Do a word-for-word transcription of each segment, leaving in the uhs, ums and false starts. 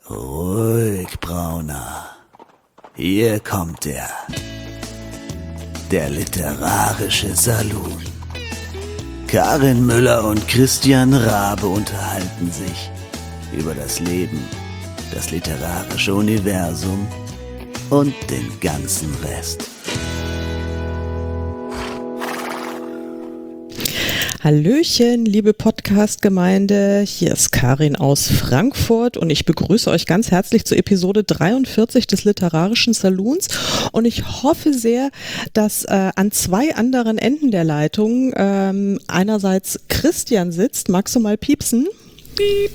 Ruhig, Brauner. Hier kommt er. Der literarische Salon. Karin Müller und Christian Rabe unterhalten sich über das Leben, das literarische Universum und den ganzen Rest. Hallöchen, liebe Podcast-Gemeinde, hier ist Karin aus Frankfurt und ich begrüße euch ganz herzlich zur Episode dreiundvierzig des Literarischen Salons und ich hoffe sehr, dass äh, an zwei anderen Enden der Leitung ähm, einerseits Christian sitzt. Magst du mal piepsen? Piep.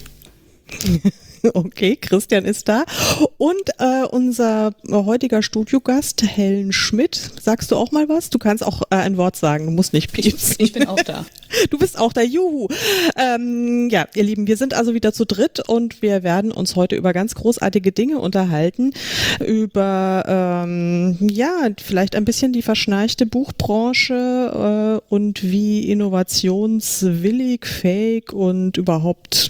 Okay, Christian ist da und äh, unser äh, heutiger Studiogast, Helen Schmidt. Sagst du auch mal was? Du kannst auch äh, ein Wort sagen, du musst nicht piepsen. Ich, ich bin auch da. Du bist auch da, juhu. Ähm, ja, ihr Lieben, wir sind also wieder zu dritt und wir werden uns heute über ganz großartige Dinge unterhalten, über, ähm, ja, vielleicht ein bisschen die verschnarchte Buchbranche äh, und wie innovationswillig, fähig und überhaupt...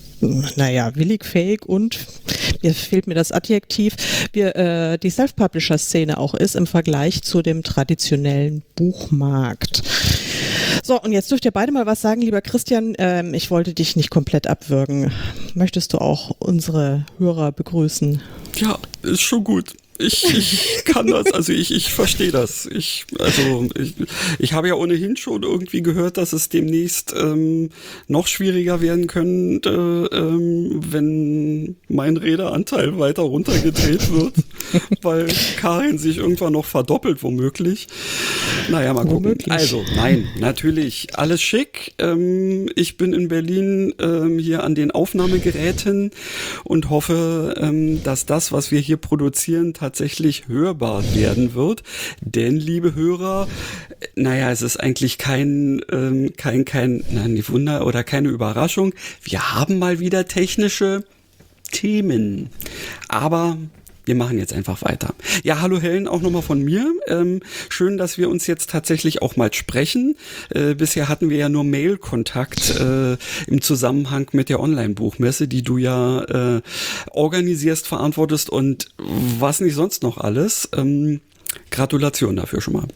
naja, willig, fähig und, mir fehlt mir das Adjektiv, wie äh, die Self-Publisher-Szene auch ist im Vergleich zu dem traditionellen Buchmarkt. So, und jetzt dürft ihr beide mal was sagen, lieber Christian. Ähm, ich wollte dich nicht komplett abwürgen. Möchtest du auch unsere Hörer begrüßen? Ja, ist schon gut. Ich, ich kann das, also ich, ich verstehe das. Ich, also ich, ich habe ja ohnehin schon irgendwie gehört, dass es demnächst ähm, noch schwieriger werden könnte, ähm, wenn mein Redeanteil weiter runtergedreht wird, weil Karin sich irgendwann noch verdoppelt, womöglich. Naja, mal gucken. Womöglich. Also, nein, natürlich, alles schick. Ähm, ich bin in Berlin ähm, hier an den Aufnahmegeräten und hoffe, ähm, dass das, was wir hier produzieren, tatsächlich hörbar werden wird. Denn, liebe Hörer, naja, es ist eigentlich kein, ähm, kein, kein, nein, Wunder oder keine Überraschung. Wir haben mal wieder technische Themen. Aber wir machen jetzt einfach weiter. Ja, hallo Helen, auch nochmal von mir. Ähm, schön, dass wir uns jetzt tatsächlich auch mal sprechen. Äh, bisher hatten wir ja nur Mail-Kontakt äh, im Zusammenhang mit der Online-Buchmesse, die du ja äh, organisierst, verantwortest und was nicht sonst noch alles. Ähm, Gratulation dafür schon mal.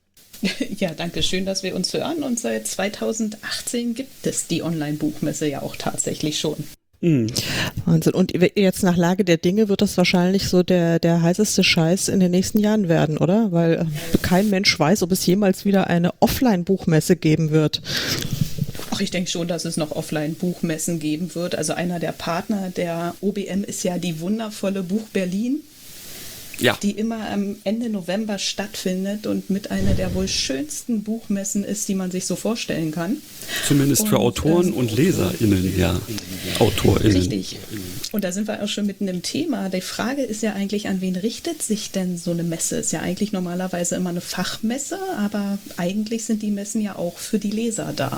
Ja, danke schön, dass wir uns hören und seit zweitausendachtzehn gibt es die Online-Buchmesse ja auch tatsächlich schon. Wahnsinn. Und jetzt nach Lage der Dinge wird das wahrscheinlich so der, der heißeste Scheiß in den nächsten Jahren werden, oder? Weil äh, kein Mensch weiß, ob es jemals wieder eine Offline-Buchmesse geben wird. Ach, ich denke schon, dass es noch Offline-Buchmessen geben wird. Also einer der Partner der O B M ist ja die wundervolle Buch Berlin. Ja. Die immer am Ende November stattfindet und mit einer der wohl schönsten Buchmessen ist, die man sich so vorstellen kann. Zumindest und, für Autoren ähm, und LeserInnen, ja. AutorInnen. Richtig. Und da sind wir auch schon mitten im Thema. Die Frage ist ja eigentlich, an wen richtet sich denn so eine Messe? Ist ja eigentlich normalerweise immer eine Fachmesse, aber eigentlich sind die Messen ja auch für die Leser da.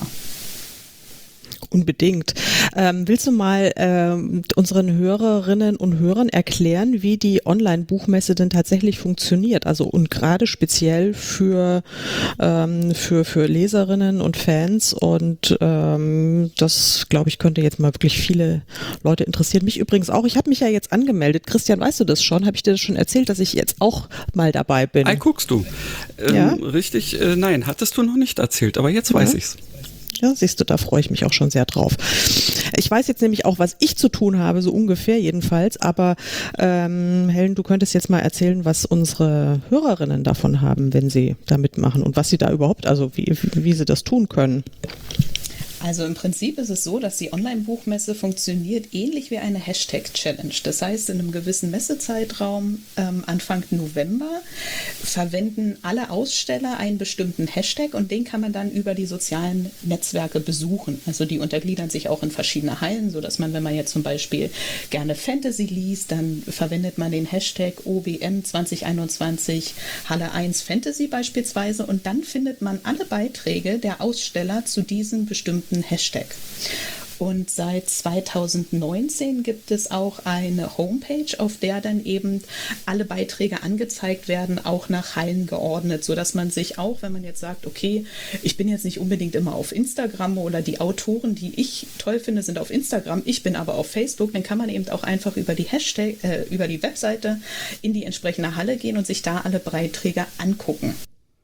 Unbedingt. Ähm, willst du mal ähm, unseren Hörerinnen und Hörern erklären, wie die Online-Buchmesse denn tatsächlich funktioniert? Also und gerade speziell für, ähm, für, für Leserinnen und Fans und ähm, das, glaube ich, könnte jetzt mal wirklich viele Leute interessieren. Mich übrigens auch. Ich habe mich ja jetzt angemeldet. Christian, weißt du das schon? Habe ich dir das schon erzählt, dass ich jetzt auch mal dabei bin? Ei, guckst du. Ähm, ja? Richtig, äh, nein, hattest du noch nicht erzählt, aber jetzt weiß ja. ich's. Ja, siehst du, da freue ich mich auch schon sehr drauf. Ich weiß jetzt nämlich auch, was ich zu tun habe, so ungefähr jedenfalls, aber ähm, Helen, du könntest jetzt mal erzählen, was unsere Hörerinnen davon haben, wenn sie da mitmachen und was sie da überhaupt, also wie, wie, wie sie das tun können. Also im Prinzip ist es so, dass die Online-Buchmesse funktioniert ähnlich wie eine Hashtag-Challenge. Das heißt, in einem gewissen Messezeitraum, ähm, Anfang November, verwenden alle Aussteller einen bestimmten Hashtag und den kann man dann über die sozialen Netzwerke besuchen. Also die untergliedern sich auch in verschiedene Hallen, sodass man, wenn man jetzt zum Beispiel gerne Fantasy liest, dann verwendet man den Hashtag O B M zwanzig einundzwanzig Halle eins Fantasy beispielsweise und dann findet man alle Beiträge der Aussteller zu diesem bestimmten Hashtag. Und seit zweitausendneunzehn gibt es auch eine Homepage, auf der dann eben alle Beiträge angezeigt werden, auch nach Hallen geordnet, sodass man sich auch, wenn man jetzt sagt, okay, ich bin jetzt nicht unbedingt immer auf Instagram oder die Autoren, die ich toll finde, sind auf Instagram, ich bin aber auf Facebook, dann kann man eben auch einfach über die Hashtag, äh, über die Webseite in die entsprechende Halle gehen und sich da alle Beiträge angucken.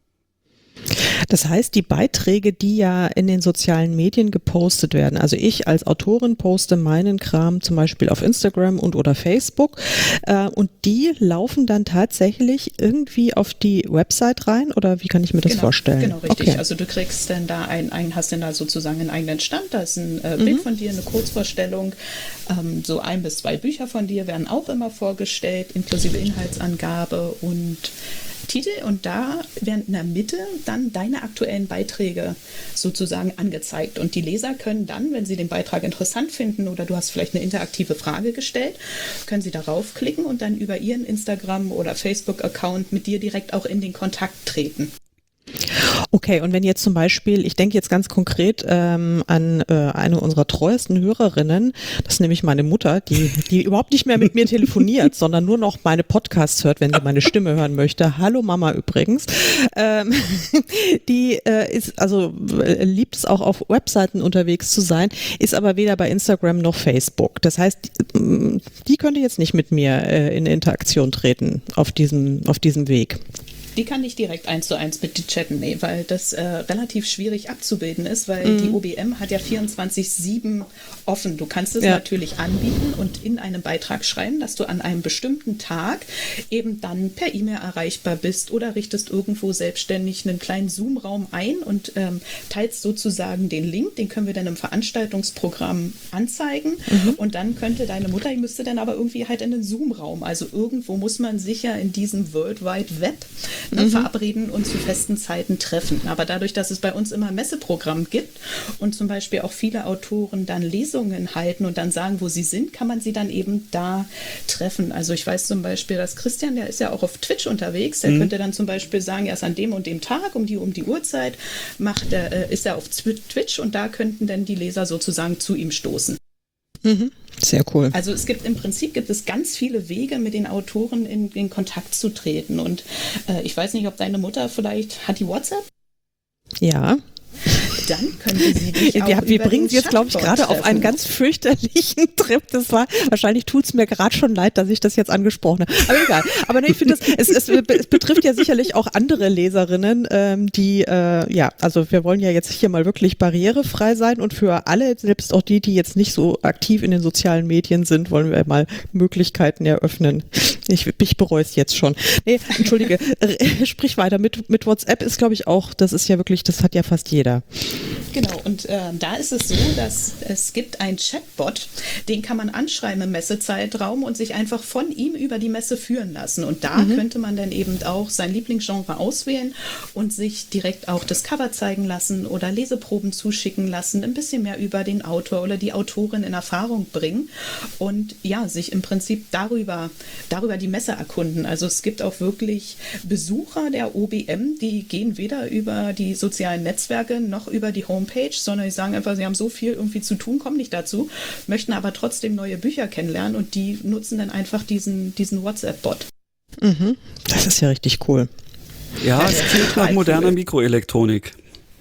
Das heißt, die Beiträge, die ja in den sozialen Medien gepostet werden, also ich als Autorin poste meinen Kram zum Beispiel auf Instagram und oder Facebook äh, und die laufen dann tatsächlich irgendwie auf die Website rein oder wie kann ich mir das genau, vorstellen? Genau, richtig. Okay. Also du kriegst dann da ein, ein hast dann da sozusagen einen eigenen Stand, da ist ein äh, Bild mhm. von dir, eine Kurzvorstellung, ähm, so ein bis zwei Bücher von dir werden auch immer vorgestellt, inklusive Inhaltsangabe und Titel und da werden in der Mitte dann deine aktuellen Beiträge sozusagen angezeigt und die Leser können dann, wenn sie den Beitrag interessant finden oder du hast vielleicht eine interaktive Frage gestellt, können sie darauf klicken und dann über ihren Instagram- oder Facebook-Account mit dir direkt auch in den Kontakt treten. Okay, und wenn jetzt zum Beispiel, ich denke jetzt ganz konkret ähm, an äh, eine unserer treuesten Hörerinnen, das ist nämlich meine Mutter, die, die überhaupt nicht mehr mit mir telefoniert, sondern nur noch meine Podcasts hört, wenn sie meine Stimme hören möchte. Hallo Mama übrigens. Ähm, die äh, ist, also äh, liebt es auch auf Webseiten unterwegs zu sein, ist aber weder bei Instagram noch Facebook. Das heißt, die, die könnte jetzt nicht mit mir äh, in Interaktion treten auf diesem, auf diesem Weg. Die kann nicht direkt eins zu eins mit dir chatten, nee, weil das äh, relativ schwierig abzubilden ist, weil mhm. die O B M hat ja vierundzwanzig sieben offen. Du kannst es ja. natürlich anbieten und in einem Beitrag schreiben, dass du an einem bestimmten Tag eben dann per E-Mail erreichbar bist oder richtest irgendwo selbstständig einen kleinen Zoom-Raum ein und ähm, teilst sozusagen den Link, den können wir dann im Veranstaltungsprogramm anzeigen mhm. und dann könnte deine Mutter, die müsste dann aber irgendwie halt in den Zoom-Raum, also irgendwo muss man sich ja in diesem World Wide Web Ne, mhm. verabreden und zu festen Zeiten treffen. Aber dadurch, dass es bei uns immer ein Messeprogramm gibt und zum Beispiel auch viele Autoren dann Lesungen halten und dann sagen, wo sie sind, kann man sie dann eben da treffen. Also ich weiß zum Beispiel, dass Christian, der ist ja auch auf Twitch unterwegs, der mhm. könnte dann zum Beispiel sagen, erst an dem und dem Tag, um die, um die Uhrzeit, macht er, äh, ist er auf Twitch und da könnten dann die Leser sozusagen zu ihm stoßen. Mhm. Sehr cool. Also es gibt im Prinzip gibt es ganz viele Wege, mit den Autoren in, in Kontakt zu treten. Und äh, ich weiß nicht, ob deine Mutter vielleicht hat die WhatsApp? Ja. Dann könnte sie dich auch wir, wir über bringen den sie jetzt, glaube ich, gerade auf einen ganz fürchterlichen Trip. Das war, wahrscheinlich tut es mir gerade schon leid, dass ich das jetzt angesprochen habe. Aber egal. Aber nee, ich finde, es, es, es betrifft ja sicherlich auch andere Leserinnen, ähm, die, äh, ja, also wir wollen ja jetzt hier mal wirklich barrierefrei sein und für alle, selbst auch die, die jetzt nicht so aktiv in den sozialen Medien sind, wollen wir mal Möglichkeiten eröffnen. Ich, ich bereue es jetzt schon. Nee, entschuldige, sprich weiter. Mit, mit WhatsApp ist, glaube ich, auch, das ist ja wirklich, das hat ja fast jeder. Genau, und äh, da ist es so, dass es gibt einen Chatbot, den kann man anschreiben im Messezeitraum und sich einfach von ihm über die Messe führen lassen. Und da mhm. könnte man dann eben auch sein Lieblingsgenre auswählen und sich direkt auch das Cover zeigen lassen oder Leseproben zuschicken lassen, ein bisschen mehr über den Autor oder die Autorin in Erfahrung bringen und ja, sich im Prinzip darüber, darüber die Messe erkunden. Also es gibt auch wirklich Besucher der O B M, die gehen weder über die sozialen Netzwerke noch über die Homepage, sondern die sagen einfach, sie haben so viel irgendwie zu tun, kommen nicht dazu, möchten aber trotzdem neue Bücher kennenlernen und die nutzen dann einfach diesen, diesen WhatsApp-Bot. Mhm. Das ist ja richtig cool. Ja, es klingt nach moderner Mikroelektronik.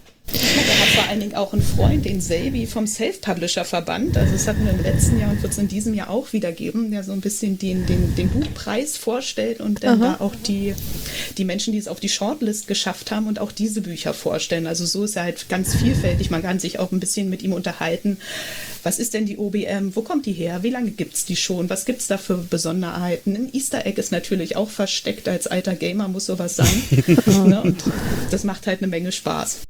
Der hat vor allen Dingen auch einen Freund, den Selby vom Self-Publisher-Verband. Also das hatten wir im letzten Jahr und wird es in diesem Jahr auch wieder geben, der so ein bisschen den, den, den Buchpreis vorstellt und dann Aha. da auch die, die Menschen, die es auf die Shortlist geschafft haben und auch diese Bücher vorstellen. Also so ist er halt ganz vielfältig. Man kann sich auch ein bisschen mit ihm unterhalten. Was ist denn die O B M? Wo kommt die her? Wie lange gibt es die schon? Was gibt es da für Besonderheiten? Ein Easter Egg ist natürlich auch versteckt. Als alter Gamer muss sowas sein. Ne? Und das macht halt eine Menge Spaß.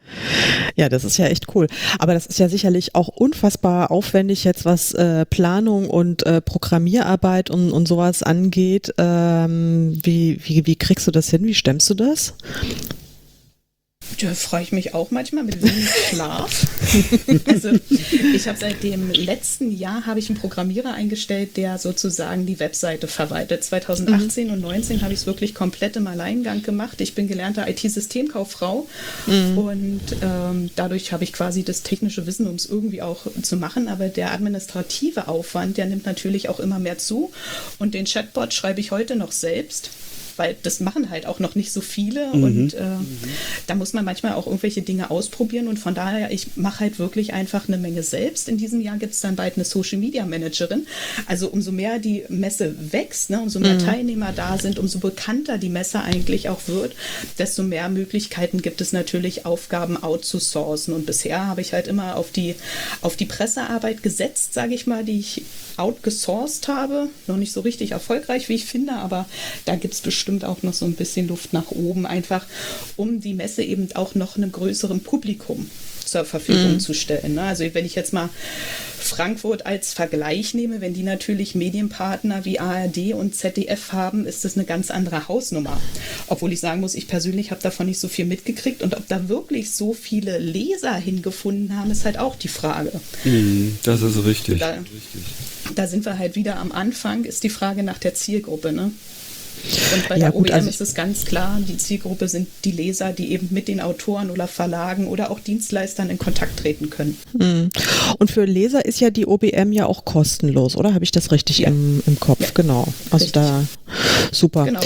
Ja, das ist ja echt cool. Aber das ist ja sicherlich auch unfassbar aufwendig jetzt, was äh, Planung und äh, Programmierarbeit und, und sowas angeht. Ähm, wie, wie, wie kriegst du das hin? Wie stemmst du das? Da freue ich mich auch manchmal mit wenig Schlaf. Also ich habe seit dem letzten Jahr habe ich einen Programmierer eingestellt, der sozusagen die Webseite verwaltet. zwanzig achtzehn mhm. und neunzehn habe ich es wirklich komplett im Alleingang gemacht. Ich bin gelernte I T-Systemkauffrau mhm. und ähm, dadurch habe ich quasi das technische Wissen, um es irgendwie auch zu machen. Aber der administrative Aufwand, der nimmt natürlich auch immer mehr zu. Und den Chatbot schreibe ich heute noch selbst, weil das machen halt auch noch nicht so viele mhm. und äh, mhm. da muss man manchmal auch irgendwelche Dinge ausprobieren und von daher, ich mache halt wirklich einfach eine Menge selbst. In diesem Jahr gibt es dann bald eine Social Media Managerin, also umso mehr die Messe wächst, ne, umso mehr mhm. Teilnehmer da sind, umso bekannter die Messe eigentlich auch wird, desto mehr Möglichkeiten gibt es natürlich, Aufgaben outzusourcen und bisher habe ich halt immer auf die, auf die Pressearbeit gesetzt, sage ich mal, die ich outgesourced habe, noch nicht so richtig erfolgreich, wie ich finde, aber da gibt es bestimmt auch noch so ein bisschen Luft nach oben, einfach um die Messe eben auch noch einem größeren Publikum zur Verfügung mhm. zu stellen. Also wenn ich jetzt mal Frankfurt als Vergleich nehme, wenn die natürlich Medienpartner wie A R D und Z D F haben, ist das eine ganz andere Hausnummer. Obwohl ich sagen muss, ich persönlich habe davon nicht so viel mitgekriegt und ob da wirklich so viele Leser hingefunden haben, ist halt auch die Frage. Mhm, das ist richtig. Da, da sind wir halt wieder am Anfang, ist die Frage nach der Zielgruppe, ne? Und bei ja, der gut, O B M also ist es ganz klar, die Zielgruppe sind die Leser, die eben mit den Autoren oder Verlagen oder auch Dienstleistern in Kontakt treten können. Und für Leser ist ja die O B M ja auch kostenlos, oder? Habe ich das richtig ja. im, im Kopf? Ja. Genau. Also richtig. Da, super. Genau.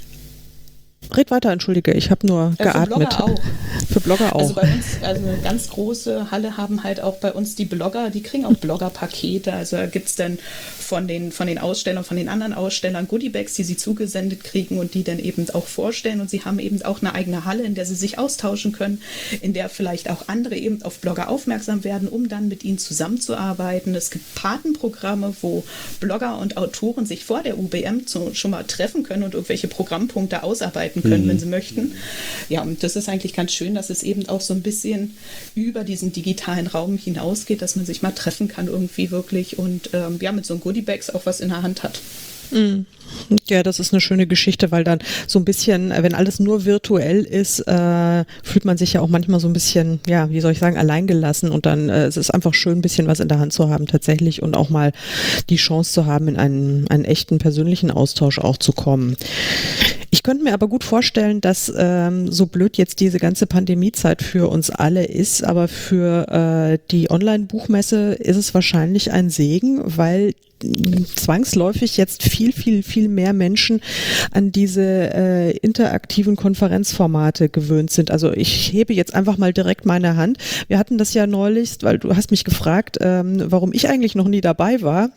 Red weiter, entschuldige, ich habe nur äh, geatmet. Für Blogger auch. Für Blogger auch. Also bei uns, also eine ganz große Halle haben halt auch bei uns die Blogger, die kriegen auch Blogger-Pakete. Also da gibt es dann von den, von den Ausstellern, von den anderen Ausstellern Goodiebags, die sie zugesendet kriegen und die dann eben auch vorstellen. Und sie haben eben auch eine eigene Halle, in der sie sich austauschen können, in der vielleicht auch andere eben auf Blogger aufmerksam werden, um dann mit ihnen zusammenzuarbeiten. Es gibt Patenprogramme, wo Blogger und Autoren sich vor der U B M zu, schon mal treffen können und irgendwelche Programmpunkte ausarbeiten können, mhm. wenn sie möchten. Ja, und das ist eigentlich ganz schön, dass es eben auch so ein bisschen über diesen digitalen Raum hinausgeht, dass man sich mal treffen kann irgendwie wirklich und ähm, ja, mit so einem Goodiebags auch was in der Hand hat. Ja, das ist eine schöne Geschichte, weil dann so ein bisschen, wenn alles nur virtuell ist, äh, fühlt man sich ja auch manchmal so ein bisschen, ja, wie soll ich sagen, alleingelassen und dann äh, es ist einfach schön, ein bisschen was in der Hand zu haben tatsächlich und auch mal die Chance zu haben, in einen, einen echten persönlichen Austausch auch zu kommen. Ich könnte mir aber gut vorstellen, dass ähm, so blöd jetzt diese ganze Pandemiezeit für uns alle ist, aber für äh, die Online-Buchmesse ist es wahrscheinlich ein Segen, weil zwangsläufig jetzt viel, viel, viel mehr Menschen an diese äh, interaktiven Konferenzformate gewöhnt sind. Also ich hebe jetzt einfach mal direkt meine Hand. Wir hatten das ja neulich, weil du hast mich gefragt, ähm, warum ich eigentlich noch nie dabei war.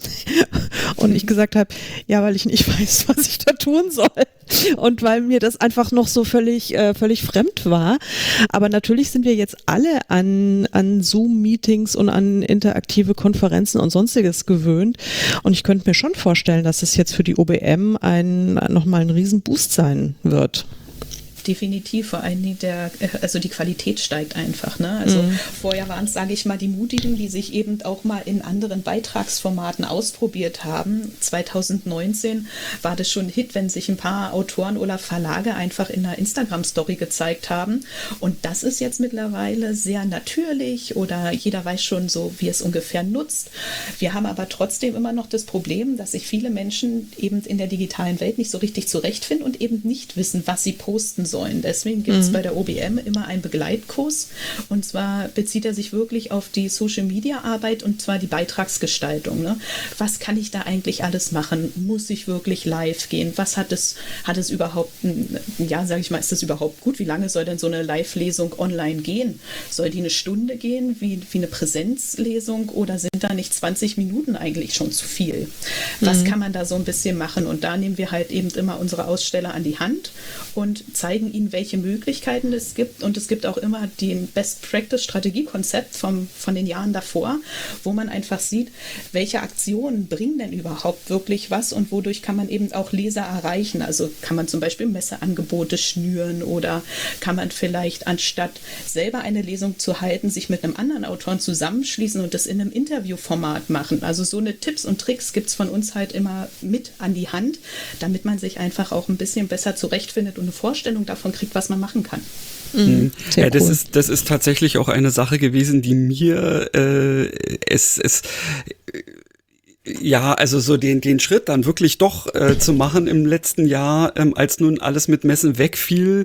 Und ich gesagt habe, ja, weil ich nicht weiß, was ich da tun soll. Und weil mir das einfach noch so völlig, äh, völlig fremd war. Aber natürlich sind wir jetzt alle an, an Zoom-Meetings und an interaktive Konferenzen und sonstiges gewöhnt. Und ich könnte mir schon vorstellen, dass es jetzt für die O B M ein, nochmal ein Riesenboost sein wird. Definitiv, vor allen Dingen der, also die Qualität steigt einfach. Ne? Also mhm. vorher waren es, sage ich mal, die Mutigen, die sich eben auch mal in anderen Beitragsformaten ausprobiert haben. zwanzig neunzehn war das schon ein Hit, wenn sich ein paar Autoren oder Verlage einfach in einer Instagram-Story gezeigt haben. Und das ist jetzt mittlerweile sehr natürlich oder jeder weiß schon so, wie es ungefähr nutzt. Wir haben aber trotzdem immer noch das Problem, dass sich viele Menschen eben in der digitalen Welt nicht so richtig zurechtfinden und eben nicht wissen, was sie posten sollen. Deswegen gibt es mhm. bei der O B M immer einen Begleitkurs und zwar bezieht er sich wirklich auf die Social-Media-Arbeit und zwar die Beitragsgestaltung. Ne? Was kann ich da eigentlich alles machen? Muss ich wirklich live gehen? Was hat es, hat es überhaupt, ja, sage ich mal, ist das überhaupt gut? Wie lange soll denn so eine Live-Lesung online gehen? Soll die eine Stunde gehen, wie, wie eine Präsenzlesung oder sind da nicht zwanzig Minuten eigentlich schon zu viel? Was mhm. kann man da so ein bisschen machen? Und da nehmen wir halt eben immer unsere Aussteller an die Hand und zeigen ihnen, welche Möglichkeiten es gibt. Und es gibt auch immer den Best-Practice-Strategiekonzept vom, von den Jahren davor, wo man einfach sieht, welche Aktionen bringen denn überhaupt wirklich was und wodurch kann man eben auch Leser erreichen. Also kann man zum Beispiel Messeangebote schnüren oder kann man vielleicht anstatt selber eine Lesung zu halten, sich mit einem anderen Autoren zusammenschließen und das in einem Interviewformat machen. Also so eine Tipps und Tricks gibt es von uns halt immer mit an die Hand, damit man sich einfach auch ein bisschen besser zurechtfindet und eine Vorstellung davon kriegt, was man machen kann. Mhm. Ja, das cool. ist das ist tatsächlich auch eine Sache gewesen, die mir äh, es es ja, also so den den Schritt dann wirklich doch äh, zu machen im letzten Jahr, ähm, als nun alles mit Messen wegfiel,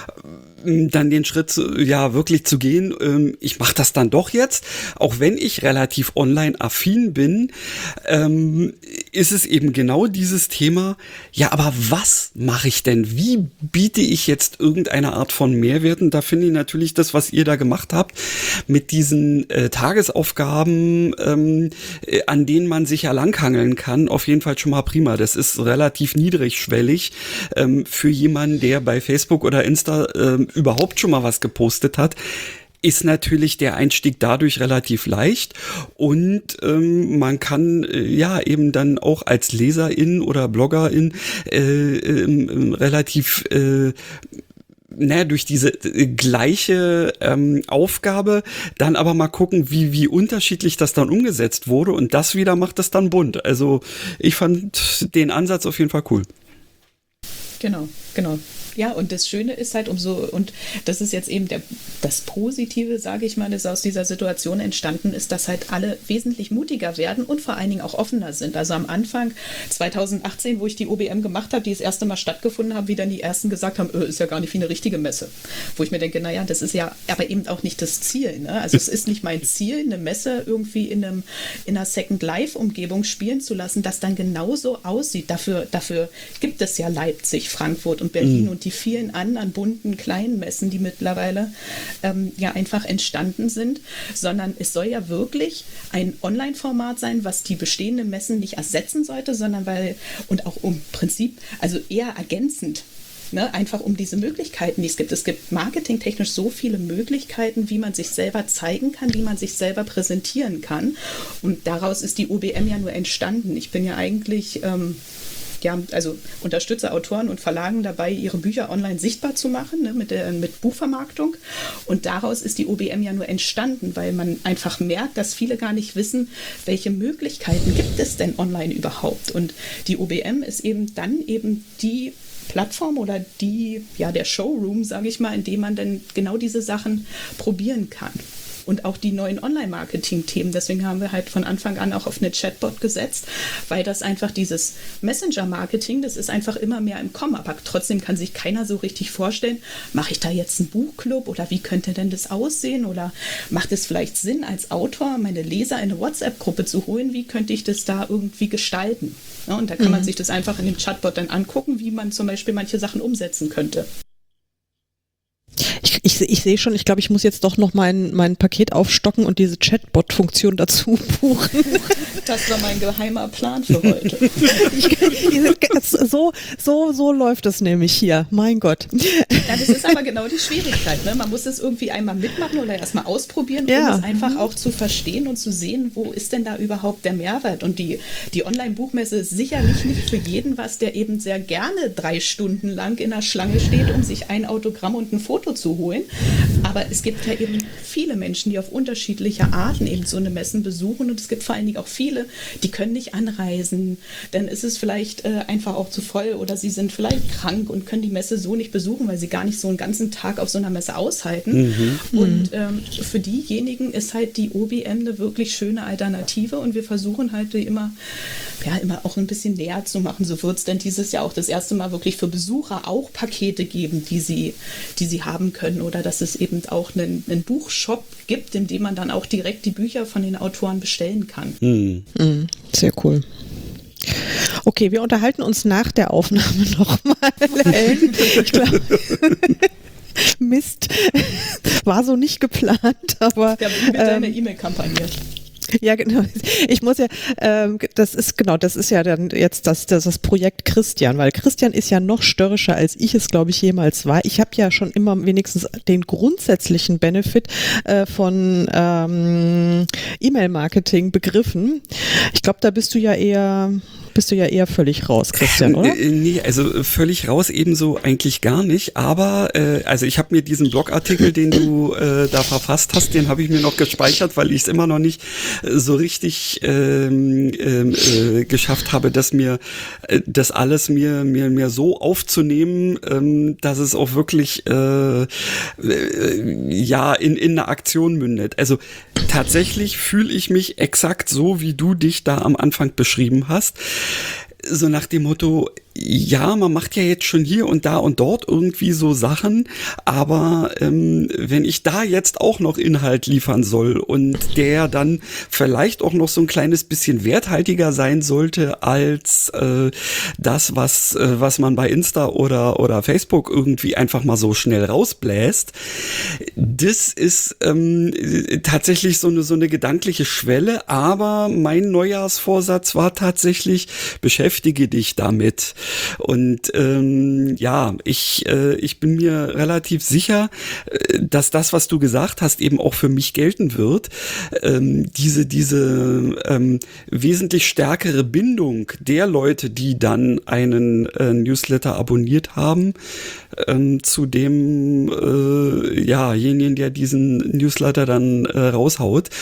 dann den Schritt, ja, wirklich zu gehen, ähm, ich mache das dann doch jetzt, auch wenn ich relativ online-affin bin, ähm, ist es eben genau dieses Thema, ja, aber was mache ich denn? Wie biete ich jetzt irgendeine Art von Mehrwert? Und da finde ich natürlich das, was ihr da gemacht habt, mit diesen äh, Tagesaufgaben, ähm, äh, an denen man sich ja langhangeln kann, auf jeden Fall schon mal prima. Das ist relativ niedrigschwellig ähm, für jemanden, der bei Facebook oder Insta ähm, überhaupt schon mal was gepostet hat, ist natürlich der Einstieg dadurch relativ leicht und ähm, man kann äh, ja eben dann auch als Leserin oder Bloggerin äh, äh, relativ äh, naja, durch diese äh, gleiche ähm, Aufgabe dann aber mal gucken, wie wie unterschiedlich das dann umgesetzt wurde und das wieder macht es dann bunt. Also ich fand den Ansatz auf jeden Fall cool. Genau, genau. Ja, und das Schöne ist halt umso, und das ist jetzt eben der, das Positive, sage ich mal, das aus dieser Situation entstanden ist, dass halt alle wesentlich mutiger werden und vor allen Dingen auch offener sind. Also am Anfang zwanzig achtzehn, wo ich die O B M gemacht habe, die das erste Mal stattgefunden haben, wie dann die Ersten gesagt haben, öh, ist ja gar nicht wie eine richtige Messe. Wo ich mir denke, naja, das ist ja aber eben auch nicht das Ziel. Ne? Also es ist nicht mein Ziel, eine Messe irgendwie in, einem, in einer Second-Life-Umgebung spielen zu lassen, das dann genauso aussieht. Dafür, dafür gibt es ja Leipzig, Frankfurt und Berlin mhm. und die vielen anderen bunten kleinen Messen, die mittlerweile ähm, ja einfach entstanden sind, sondern es soll ja wirklich ein Online-Format sein, was die bestehenden Messen nicht ersetzen sollte, sondern weil, und auch im Prinzip, also eher ergänzend, ne, einfach um diese Möglichkeiten, die es gibt. Es gibt marketingtechnisch so viele Möglichkeiten, wie man sich selber zeigen kann, wie man sich selber präsentieren kann. Und daraus ist die O B M ja nur entstanden. Ich bin ja eigentlich ähm, ja, also unterstütze Autoren und Verlagen dabei, ihre Bücher online sichtbar zu machen, ne, mit, der, mit Buchvermarktung. Und daraus ist die O B M ja nur entstanden, weil man einfach merkt, dass viele gar nicht wissen, welche Möglichkeiten gibt es denn online überhaupt. Und die O B M ist eben dann eben die Plattform oder die, ja, der Showroom, sage ich mal, in dem man dann genau diese Sachen probieren kann. Und auch die neuen Online-Marketing-Themen. Deswegen haben wir halt von Anfang an auch auf eine Chatbot gesetzt, weil das einfach dieses Messenger-Marketing, das ist einfach immer mehr im Kommen. Aber trotzdem kann sich keiner so richtig vorstellen, mache ich da jetzt einen Buchclub oder wie könnte denn das aussehen? Oder macht es vielleicht Sinn, als Autor meine Leser in eine WhatsApp-Gruppe zu holen? Wie könnte ich das da irgendwie gestalten? Ja, und da kann mhm. man sich das einfach in dem Chatbot dann angucken, wie man zum Beispiel manche Sachen umsetzen könnte. Ich, ich, ich sehe schon, ich glaube, ich muss jetzt doch noch mein, mein Paket aufstocken und diese Chatbot-Funktion dazu buchen. Das war mein geheimer Plan für heute. ich, so, so, so läuft es nämlich hier, mein Gott. Ja, das ist aber genau die Schwierigkeit. Ne? Man muss es irgendwie einmal mitmachen oder erstmal ausprobieren, um ja. es einfach auch zu verstehen und zu sehen, wo ist denn da überhaupt der Mehrwert. Und die, die Online-Buchmesse ist sicherlich nicht für jeden was, der eben sehr gerne drei Stunden lang in der Schlange steht, um sich ein Autogramm und ein Foto zu holen. Aber es gibt ja eben viele Menschen, die auf unterschiedliche Arten eben so eine Messen besuchen und es gibt vor allen Dingen auch viele, die können nicht anreisen, dann ist es vielleicht äh, einfach auch zu voll oder sie sind vielleicht krank und können die Messe so nicht besuchen, weil sie gar nicht so einen ganzen Tag auf so einer Messe aushalten. Mhm. Und ähm, für diejenigen ist halt die O B M eine wirklich schöne Alternative und wir versuchen halt immer, ja, immer auch ein bisschen näher zu machen. So wird es denn dieses Jahr auch das erste Mal wirklich für Besucher auch Pakete geben, die sie, die sie haben können oder dass es eben auch einen, einen Buchshop gibt, in dem man dann auch direkt die Bücher von den Autoren bestellen kann. Mhm. Mhm. Sehr cool. Okay, wir unterhalten uns nach der Aufnahme nochmal. Ich glaube, Mist, war so nicht geplant, aber... Ja, mit ähm, deiner E-Mail-Kampagne. Ja, genau. Ich muss ja, ähm, das ist genau, das ist ja dann jetzt das, das, das Projekt Christian, weil Christian ist ja noch störrischer, als ich es, glaube ich, jemals war. Ich habe ja schon immer wenigstens den grundsätzlichen Benefit äh, von ähm, E-Mail-Marketing begriffen. Ich glaube, da bist du ja eher... bist du ja eher völlig raus, Christian, oder? Äh, nee, also völlig raus ebenso eigentlich gar nicht, aber äh, also ich habe mir diesen Blogartikel, den du äh, da verfasst hast, den habe ich mir noch gespeichert, weil ich es immer noch nicht äh, so richtig ähm, äh, geschafft habe, dass mir äh, das alles mir mir mir so aufzunehmen, ähm, dass es auch wirklich äh, äh, ja in in eine Aktion mündet. Also tatsächlich fühle ich mich exakt so, wie du dich da am Anfang beschrieben hast. So nach dem Motto, ja, man macht ja jetzt schon hier und da und dort irgendwie so Sachen, aber ähm, wenn ich da jetzt auch noch Inhalt liefern soll und der dann vielleicht auch noch so ein kleines bisschen werthaltiger sein sollte als äh, das, was äh, was man bei Insta oder oder Facebook irgendwie einfach mal so schnell rausbläst, das ist ähm, tatsächlich so eine so eine gedankliche Schwelle, aber mein Neujahrsvorsatz war tatsächlich, beschäftige dich damit. Und ähm, ja, ich äh, ich bin mir relativ sicher, äh, dass das, was du gesagt hast, eben auch für mich gelten wird. Ähm, diese diese ähm, wesentlich stärkere Bindung der Leute, die dann einen äh, Newsletter abonniert haben, ähm, zu dem äh, ja jenigen, der diesen Newsletter dann äh, raushaut.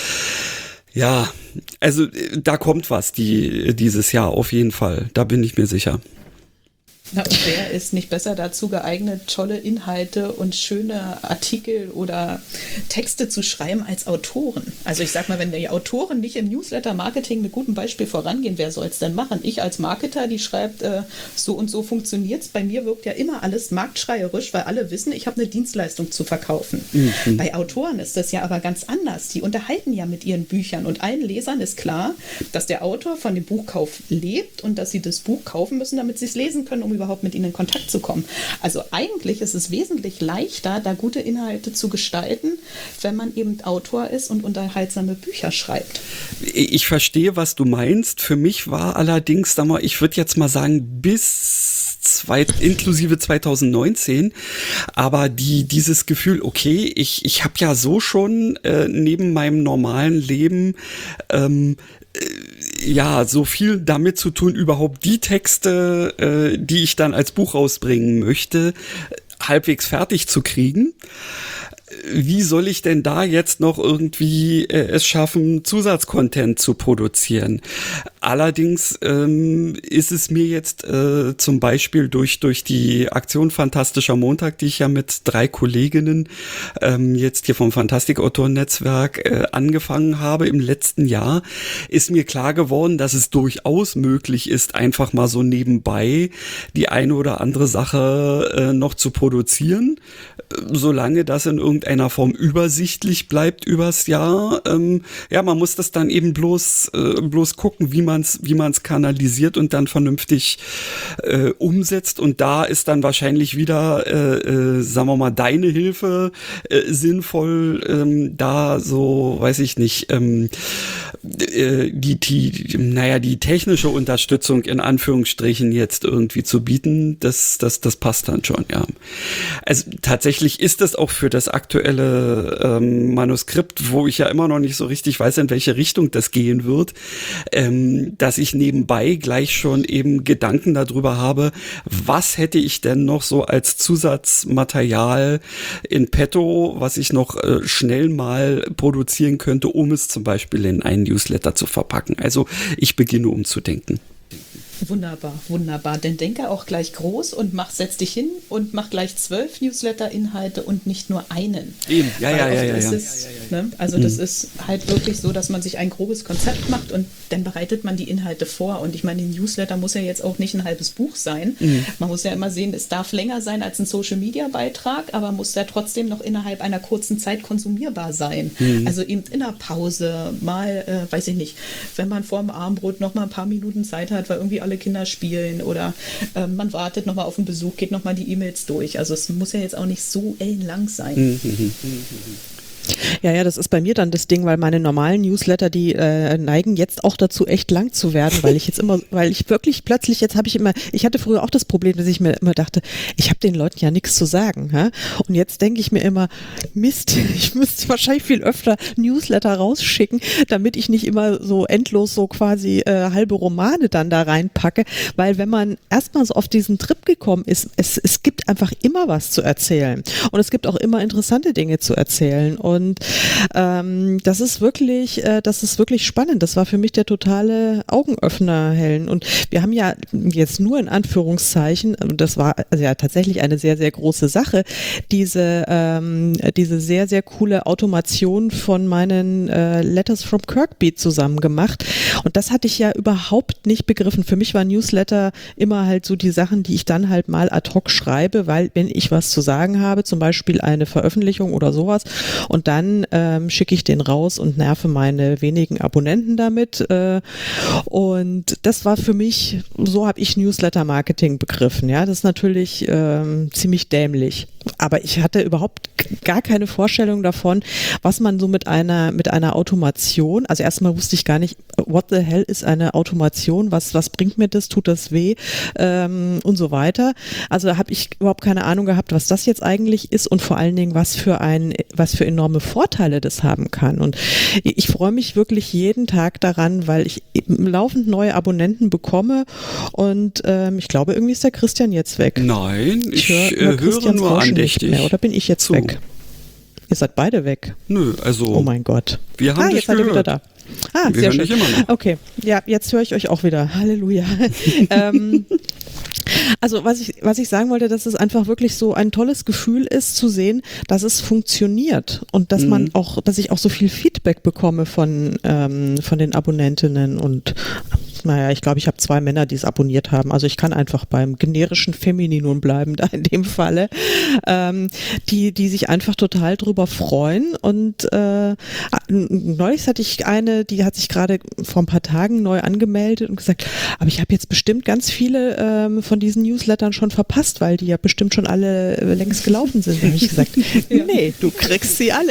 Ja, also äh, da kommt was die dieses Jahr auf jeden Fall. Da bin ich mir sicher. Na, und wer ist nicht besser dazu geeignet, tolle Inhalte und schöne Artikel oder Texte zu schreiben als Autoren? Also ich sag mal, wenn die Autoren nicht im Newsletter-Marketing mit gutem Beispiel vorangehen, wer soll es denn machen? Ich als Marketer, die schreibt, äh, so und so funktioniert's. Bei mir wirkt ja immer alles marktschreierisch, weil alle wissen, ich habe eine Dienstleistung zu verkaufen. Mhm. Bei Autoren ist das ja aber ganz anders. Die unterhalten ja mit ihren Büchern und allen Lesern ist klar, dass der Autor von dem Buchkauf lebt und dass sie das Buch kaufen müssen, damit sie es lesen können, um überhaupt mit ihnen in Kontakt zu kommen. Also eigentlich ist es wesentlich leichter, da gute Inhalte zu gestalten, wenn man eben Autor ist und unterhaltsame Bücher schreibt. Ich verstehe, was du meinst. Für mich war allerdings, sag mal, ich würde jetzt mal sagen, bis zwei, inklusive zwanzig neunzehn, aber die dieses Gefühl, okay, ich, ich habe ja so schon äh, neben meinem normalen Leben ähm, ja, so viel damit zu tun, überhaupt die Texte, äh, die ich dann als Buch rausbringen möchte, halbwegs fertig zu kriegen. Wie soll ich denn da jetzt noch irgendwie äh, es schaffen, Zusatzcontent zu produzieren? Allerdings ähm, ist es mir jetzt äh, zum Beispiel durch durch die Aktion Fantastischer Montag, die ich ja mit drei Kolleginnen ähm, jetzt hier vom Fantastikautoren-Netzwerk äh, angefangen habe im letzten Jahr, ist mir klar geworden, dass es durchaus möglich ist, einfach mal so nebenbei die eine oder andere Sache äh, noch zu produzieren, solange das in irgendeiner Form übersichtlich bleibt übers Jahr. Ähm, ja, man muss das dann eben bloß äh, bloß gucken, wie man es wie man es kanalisiert und dann vernünftig äh, umsetzt. Und da ist dann wahrscheinlich wieder, äh, äh, sagen wir mal, deine Hilfe äh, sinnvoll, ähm, da so, weiß ich nicht, ähm, äh, die, die, naja, die technische Unterstützung in Anführungsstrichen jetzt irgendwie zu bieten. Das, das, das passt dann schon, ja. Also tatsächlich ist es auch für das aktuelle ähm, Manuskript, wo ich ja immer noch nicht so richtig weiß, in welche Richtung das gehen wird, ähm, dass ich nebenbei gleich schon eben Gedanken darüber habe, was hätte ich denn noch so als Zusatzmaterial in petto, was ich noch äh, schnell mal produzieren könnte, um es zum Beispiel in einen Newsletter zu verpacken. Also ich beginne umzudenken. Wunderbar, wunderbar. Denn denke auch gleich groß und mach, setz dich hin und mach gleich zwölf Newsletter-Inhalte und nicht nur einen. Eben, ja, ja, ja, ja, ist ja. Es, ne? Also mhm. das ist halt wirklich so, dass man sich ein grobes Konzept macht und dann bereitet man die Inhalte vor. Und ich meine, ein Newsletter muss ja jetzt auch nicht ein halbes Buch sein. Mhm. Man muss ja immer sehen, es darf länger sein als ein Social-Media-Beitrag, aber muss ja trotzdem noch innerhalb einer kurzen Zeit konsumierbar sein. Mhm. Also eben in der Pause mal, äh, weiß ich nicht, wenn man vor dem Abendbrot noch mal ein paar Minuten Zeit hat, weil irgendwie alle Kinder spielen oder äh, man wartet nochmal auf einen Besuch, geht nochmal die E-Mails durch. Also es muss ja jetzt auch nicht so ellenlang sein. Ja, ja, das ist bei mir dann das Ding, weil meine normalen Newsletter, die äh, neigen jetzt auch dazu, echt lang zu werden, weil ich jetzt immer, weil ich wirklich plötzlich, jetzt habe ich immer, ich hatte früher auch das Problem, dass ich mir immer dachte, ich habe den Leuten ja nichts zu sagen. Ja? Und jetzt denke ich mir immer, Mist, ich müsste wahrscheinlich viel öfter Newsletter rausschicken, damit ich nicht immer so endlos so quasi äh, halbe Romane dann da reinpacke, weil wenn man erstmal so auf diesen Trip gekommen ist, es, es gibt einfach immer was zu erzählen und es gibt auch immer interessante Dinge zu erzählen und ähm, das ist wirklich, äh, das ist wirklich spannend. Das war für mich der totale Augenöffner, Helen. Und wir haben ja jetzt nur in Anführungszeichen, das war also ja tatsächlich eine sehr, sehr große Sache, diese, ähm, diese sehr, sehr coole Automation von meinen äh, Letters from Kirkbeat zusammen gemacht. Und das hatte ich ja überhaupt nicht begriffen. Für mich war Newsletter immer halt so die Sachen, die ich dann halt mal ad hoc schreibe, weil wenn ich was zu sagen habe, zum Beispiel eine Veröffentlichung oder sowas, und dann ähm, schicke ich den raus und nerve meine wenigen Abonnenten damit. Äh, und das war für mich, so habe ich Newsletter-Marketing begriffen. Ja, das ist natürlich ähm, ziemlich dämlich. Aber ich hatte überhaupt gar keine Vorstellung davon, was man so mit einer mit einer Automation, also erstmal wusste ich gar nicht, what the hell ist eine Automation, was was bringt mir das, tut das weh ähm, und so weiter. Also da habe ich überhaupt keine Ahnung gehabt, was das jetzt eigentlich ist und vor allen Dingen, was für ein was für enorme Vorteile das haben kann. Und ich freue mich wirklich jeden Tag daran, weil ich laufend neue Abonnenten bekomme und ähm, ich glaube, irgendwie ist der Christian jetzt weg. Nein, ich, ich höre, äh, höre nur andächtig. Mehr, oder bin ich jetzt zu. weg? Ihr seid beide weg. Nö, also. Oh mein Gott. Wir haben ah, dich jetzt seid ihr wieder da. Ah, wir sehr hören schön. dich immer noch. Okay, ja, jetzt höre ich euch auch wieder. Halleluja. ähm, also was ich, was ich sagen wollte, dass es einfach wirklich so ein tolles Gefühl ist, zu sehen, dass es funktioniert und dass mhm. man auch, dass ich auch so viel Feedback bekomme von, ähm, von den Abonnentinnen und naja, ich glaube, ich habe zwei Männer, die es abonniert haben. Also ich kann einfach beim generischen Femininum bleiben, da in dem Falle, ähm, die, die sich einfach total drüber freuen. Und äh, neulich hatte ich eine, die hat sich gerade vor ein paar Tagen neu angemeldet und gesagt, aber ich habe jetzt bestimmt ganz viele ähm, von diesen Newslettern schon verpasst, weil die ja bestimmt schon alle äh, längst gelaufen sind. Da habe ich gesagt, ja. Nee, du kriegst sie alle.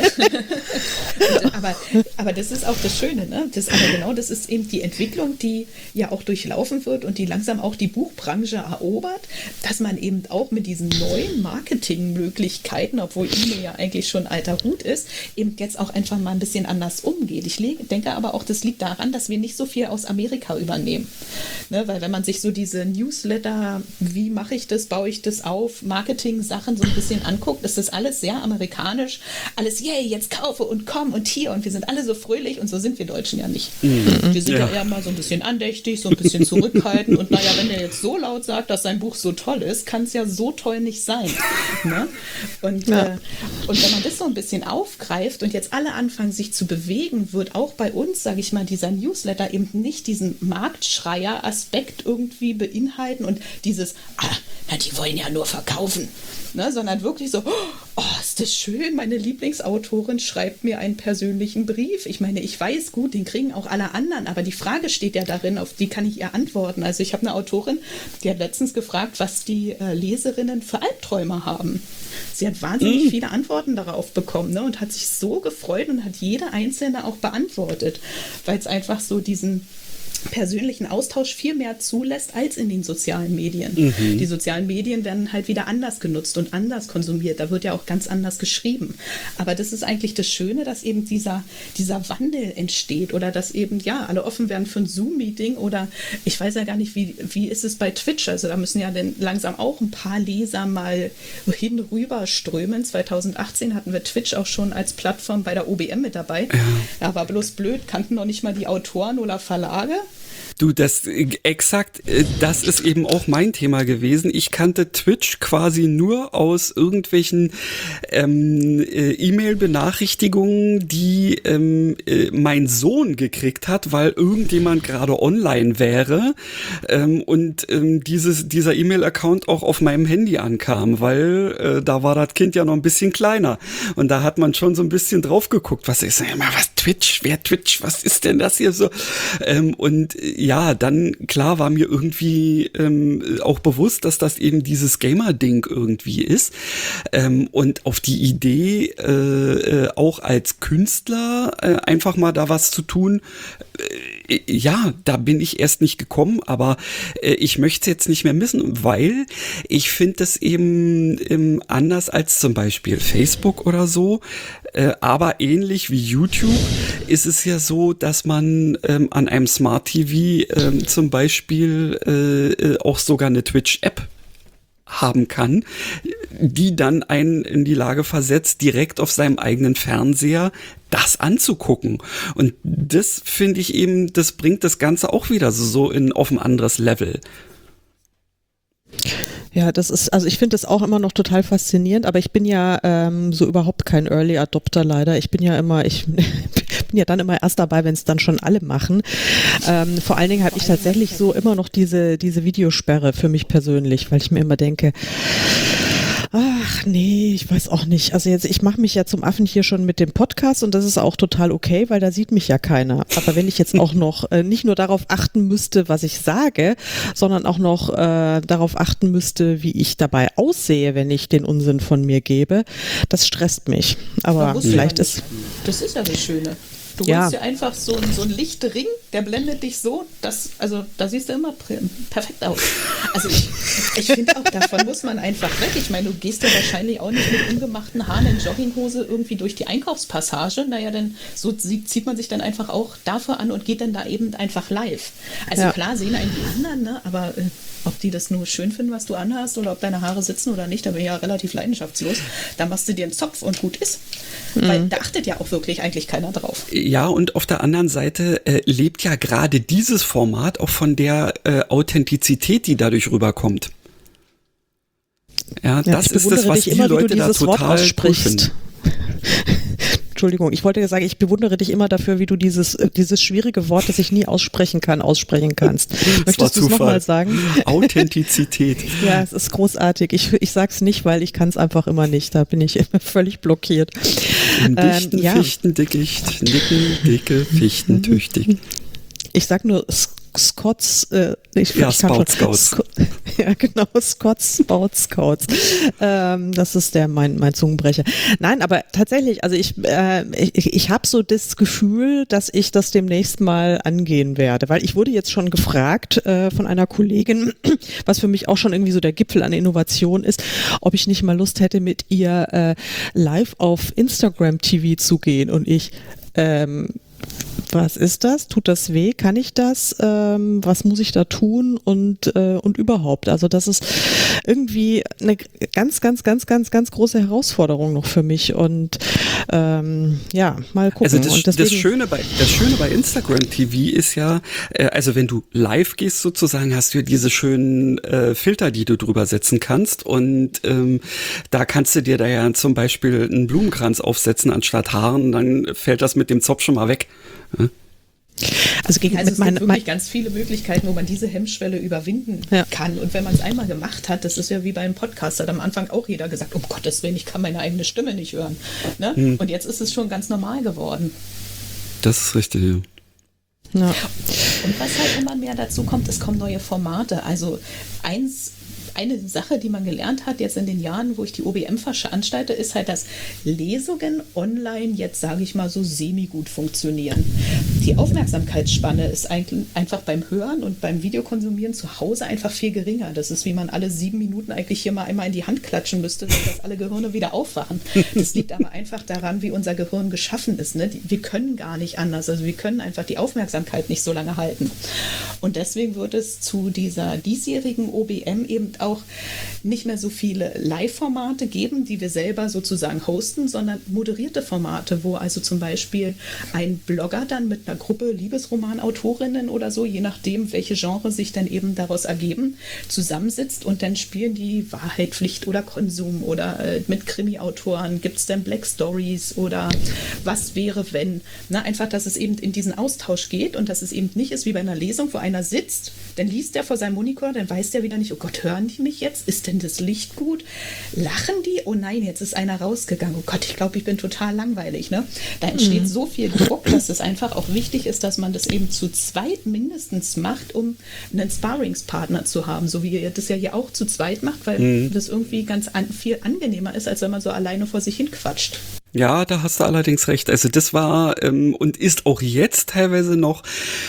Und, aber, aber das ist auch das Schöne, ne? Das, aber genau das ist eben die Entwicklung, die ja auch durchlaufen wird und die langsam auch die Buchbranche erobert, dass man eben auch mit diesen neuen Marketingmöglichkeiten, obwohl E-Mail ja eigentlich schon alter Hut ist, eben jetzt auch einfach mal ein bisschen anders umgeht. Ich denke aber auch, das liegt daran, dass wir nicht so viel aus Amerika übernehmen. Ne? Weil wenn man sich so diese Newsletter, wie mache ich das, baue ich das auf, Marketing-Sachen so ein bisschen anguckt, ist das alles sehr amerikanisch. Alles, yay, jetzt kaufe und komm und hier und wir sind alle so fröhlich und so sind wir Deutschen ja nicht. Mhm. Wir sind ja. ja eher mal so ein bisschen andächtig, so ein bisschen zurückhaltend und naja, wenn der jetzt so laut sagt, dass sein Buch so toll ist, kann es ja so toll nicht sein. Ne? Und, ja. äh, und wenn man das so ein bisschen aufgreift und jetzt alle anfangen, sich zu bewegen, wird auch bei uns, sage ich mal, dieser Newsletter eben nicht diesen Marktschreier-Aspekt irgendwie beinhalten und dieses, ah, na, die wollen ja nur verkaufen. Ne, sondern wirklich so, oh, ist das schön, meine Lieblingsautorin schreibt mir einen persönlichen Brief. Ich meine, ich weiß gut, den kriegen auch alle anderen, aber die Frage steht ja darin, auf die kann ich ihr antworten. Also ich habe eine Autorin, die hat letztens gefragt, was die äh, Leserinnen für Albträume haben. Sie hat wahnsinnig mm. viele Antworten darauf bekommen, ne, und hat sich so gefreut und hat jede einzelne auch beantwortet, weil es einfach so diesen persönlichen Austausch viel mehr zulässt als in den sozialen Medien. Mhm. Die sozialen Medien werden halt wieder anders genutzt und anders konsumiert. Da wird ja auch ganz anders geschrieben. Aber das ist eigentlich das Schöne, dass eben dieser, dieser Wandel entsteht oder dass eben, ja, alle offen werden für ein Zoom-Meeting oder ich weiß ja gar nicht, wie, wie ist es bei Twitch? Also da müssen ja dann langsam auch ein paar Leser mal hin rüber strömen. zwanzig achtzehn hatten wir Twitch auch schon als Plattform bei der O B M mit dabei. Ja, ja, war bloß blöd, kannten noch nicht mal die Autoren oder Verlage. Du, das exakt, das ist eben auch mein Thema gewesen. Ich kannte Twitch quasi nur aus irgendwelchen ähm, E-Mail-Benachrichtigungen, die ähm, äh, mein Sohn gekriegt hat, weil irgendjemand gerade online wäre ähm, und ähm, dieses, dieser E-Mail-Account auch auf meinem Handy ankam, weil äh, da war das Kind ja noch ein bisschen kleiner und da hat man schon so ein bisschen drauf geguckt, was ist, was Twitch, wer Twitch, was ist denn das hier so? Ähm, und ja, dann klar war mir irgendwie ähm, auch bewusst, dass das eben dieses Gamer-Ding irgendwie ist. Ähm, und auf die Idee, äh, äh, auch als Künstler äh, einfach mal da was zu tun, äh, ja, da bin ich erst nicht gekommen, aber äh, ich möchte es jetzt nicht mehr missen, weil ich finde das eben ähm, anders als zum Beispiel Facebook oder so, äh, aber ähnlich wie YouTube ist es ja so, dass man ähm, an einem Smart T V ähm, zum Beispiel äh, äh, auch sogar eine Twitch-App haben kann, die dann einen in die Lage versetzt, direkt auf seinem eigenen Fernseher das anzugucken. Und das finde ich eben, das bringt das Ganze auch wieder so, so in, auf ein anderes Level. Ja, das ist, also ich finde das auch immer noch total faszinierend, aber ich bin ja ähm, so überhaupt kein Early Adopter leider. Ich bin ja immer, ich bin ja dann immer erst dabei, wenn es dann schon alle machen. Ähm, vor allen Dingen habe ich tatsächlich so immer noch diese, diese Videosperre für mich persönlich, weil ich mir immer denke, ach nee, ich weiß auch nicht. Also jetzt, ich mache mich ja zum Affen hier schon mit dem Podcast und das ist auch total okay, weil da sieht mich ja keiner. Aber wenn ich jetzt auch noch äh, nicht nur darauf achten müsste, was ich sage, sondern auch noch äh, darauf achten müsste, wie ich dabei aussehe, wenn ich den Unsinn von mir gebe, das stresst mich. Aber vielleicht ist... Das ist ja das Schöne. Du ja. holst dir einfach so, so einen Lichtring, der blendet dich so, dass, also da siehst du immer perfekt aus. Also ich, ich finde auch, davon muss man einfach weg. Ich meine, du gehst ja wahrscheinlich auch nicht mit ungemachten Haaren in Jogginghose irgendwie durch die Einkaufspassage. Naja, dann so zieht man sich dann einfach auch dafür an und geht dann da eben einfach live. Also ja. klar sehen einen die anderen, ne? Aber äh, ob die das nur schön finden, was du anhast, oder ob deine Haare sitzen oder nicht, da bin ich ja relativ leidenschaftslos. Da machst du dir einen Zopf und gut ist. Mhm. Weil da achtet ja auch wirklich eigentlich keiner drauf. Ja, und auf der anderen Seite äh, lebt ja gerade dieses Format auch von der äh, Authentizität, die dadurch rüberkommt. Ja, ja das ist das, was die immer, Leute da total cool finden. Entschuldigung, ich wollte ja sagen, ich bewundere dich immer dafür, wie du dieses, dieses schwierige Wort, das ich nie aussprechen kann, aussprechen kannst. Möchtest du es nochmal sagen? Authentizität. Ja, es ist großartig. Ich, ich sag's nicht, weil ich kann es einfach immer nicht. Da bin ich immer völlig blockiert. Im dichten ähm, ja. Fichtendickicht, nicken, dicke, fichtentüchtig. Ich sag nur Scots, äh, ich, ja, ich Spout Scouts. Sc ja, genau, Scots, Spout Scouts. Ähm, das ist der mein mein Zungenbrecher. Nein, aber tatsächlich, also ich äh, ich, ich habe so das Gefühl, dass ich das demnächst mal angehen werde, weil ich wurde jetzt schon gefragt äh, von einer Kollegin, was für mich auch schon irgendwie so der Gipfel an Innovation ist, ob ich nicht mal Lust hätte, mit ihr äh, live auf Instagram T V zu gehen und ich ähm, was ist das? Tut das weh? Kann ich das? Ähm, was muss ich da tun? Und, äh, und überhaupt. Also das ist irgendwie eine ganz, ganz, ganz, ganz, ganz große Herausforderung noch für mich. Und ähm, ja, mal gucken. Also das, und deswegen, das, Schöne bei, das Schöne bei Instagram T V ist ja, äh, also wenn du live gehst sozusagen, hast du ja diese schönen äh, Filter, die du drüber setzen kannst. Und ähm, da kannst du dir da ja zum Beispiel einen Blumenkranz aufsetzen anstatt Haaren. Dann fällt das mit dem Zopf schon mal weg. Ja? Also, gegen, also mit es mein, gibt wirklich mein, ganz viele Möglichkeiten, wo man diese Hemmschwelle überwinden ja. kann. Und wenn man es einmal gemacht hat, das ist ja wie beim Podcast, hat am Anfang auch jeder gesagt, um Gottes Willen, ich kann meine eigene Stimme nicht hören. Ne? Hm. Und jetzt ist es schon ganz normal geworden. Das ist richtig, ja. Ja. Und was halt immer mehr dazu kommt, es kommen neue Formate. Also eins Eine Sache, die man gelernt hat jetzt in den Jahren, wo ich die O B M veranstalte, ist halt, dass Lesungen online jetzt, sage ich mal, so semi-gut funktionieren. Die Aufmerksamkeitsspanne ist eigentlich einfach beim Hören und beim Videokonsumieren zu Hause einfach viel geringer. Das ist, wie man alle sieben Minuten eigentlich hier mal einmal in die Hand klatschen müsste, dass alle Gehirne wieder aufwachen. Das liegt aber einfach daran, wie unser Gehirn geschaffen ist. Ne? Wir können gar nicht anders. Also wir können einfach die Aufmerksamkeit nicht so lange halten. Und deswegen wird es zu dieser diesjährigen O B M eben auch auch nicht mehr so viele Live-Formate geben, die wir selber sozusagen hosten, sondern moderierte Formate, wo also zum Beispiel ein Blogger dann mit einer Gruppe Liebesromanautorinnen oder so, je nachdem, welche Genre sich dann eben daraus ergeben, zusammensitzt und dann spielen die Wahrheit, Pflicht oder Konsum oder äh, mit Krimi-Autoren, gibt es dann Black Stories oder was wäre, wenn. Na, einfach, dass es eben in diesen Austausch geht und dass es eben nicht ist wie bei einer Lesung, wo einer sitzt, dann liest der vor seinem Monitor, dann weiß der wieder nicht, oh Gott, hören die ich mich jetzt? Ist denn das Licht gut? Lachen die? Oh nein, jetzt ist einer rausgegangen. Oh Gott, ich glaube, ich bin total langweilig. Ne? Da entsteht mhm. so viel Druck, dass es einfach auch wichtig ist, dass man das eben zu zweit mindestens macht, um einen Sparringspartner zu haben, so wie ihr das ja hier auch zu zweit macht, weil mhm. das irgendwie ganz an, viel angenehmer ist, als wenn man so alleine vor sich hin quatscht. Ja, da hast du allerdings recht. Also das war ähm, und ist auch jetzt teilweise noch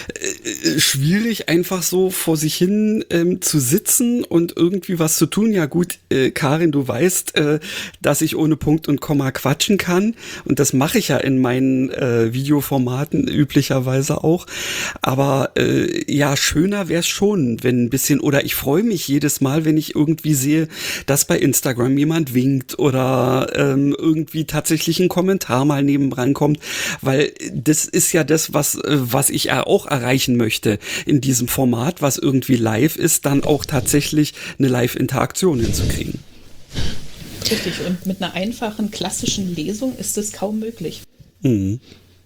äh, schwierig, einfach so vor sich hin ähm, zu sitzen und irgendwie was zu tun. Ja gut, äh, Karin, du weißt, äh, dass ich ohne Punkt und Komma quatschen kann und das mache ich ja in meinen äh, Videoformaten üblicherweise auch. Aber äh, ja, schöner wäre es schon, wenn ein bisschen, oder ich freue mich jedes Mal, wenn ich irgendwie sehe, dass bei Instagram jemand winkt oder ähm, irgendwie tatsächlich ein Kommentar mal nebendran kommt, weil das ist ja das, was, was ich auch erreichen möchte in diesem Format, was irgendwie live ist, dann auch tatsächlich eine Live-Interaktion hinzukriegen. Richtig, und mit einer einfachen klassischen Lesung ist es kaum möglich. Mhm.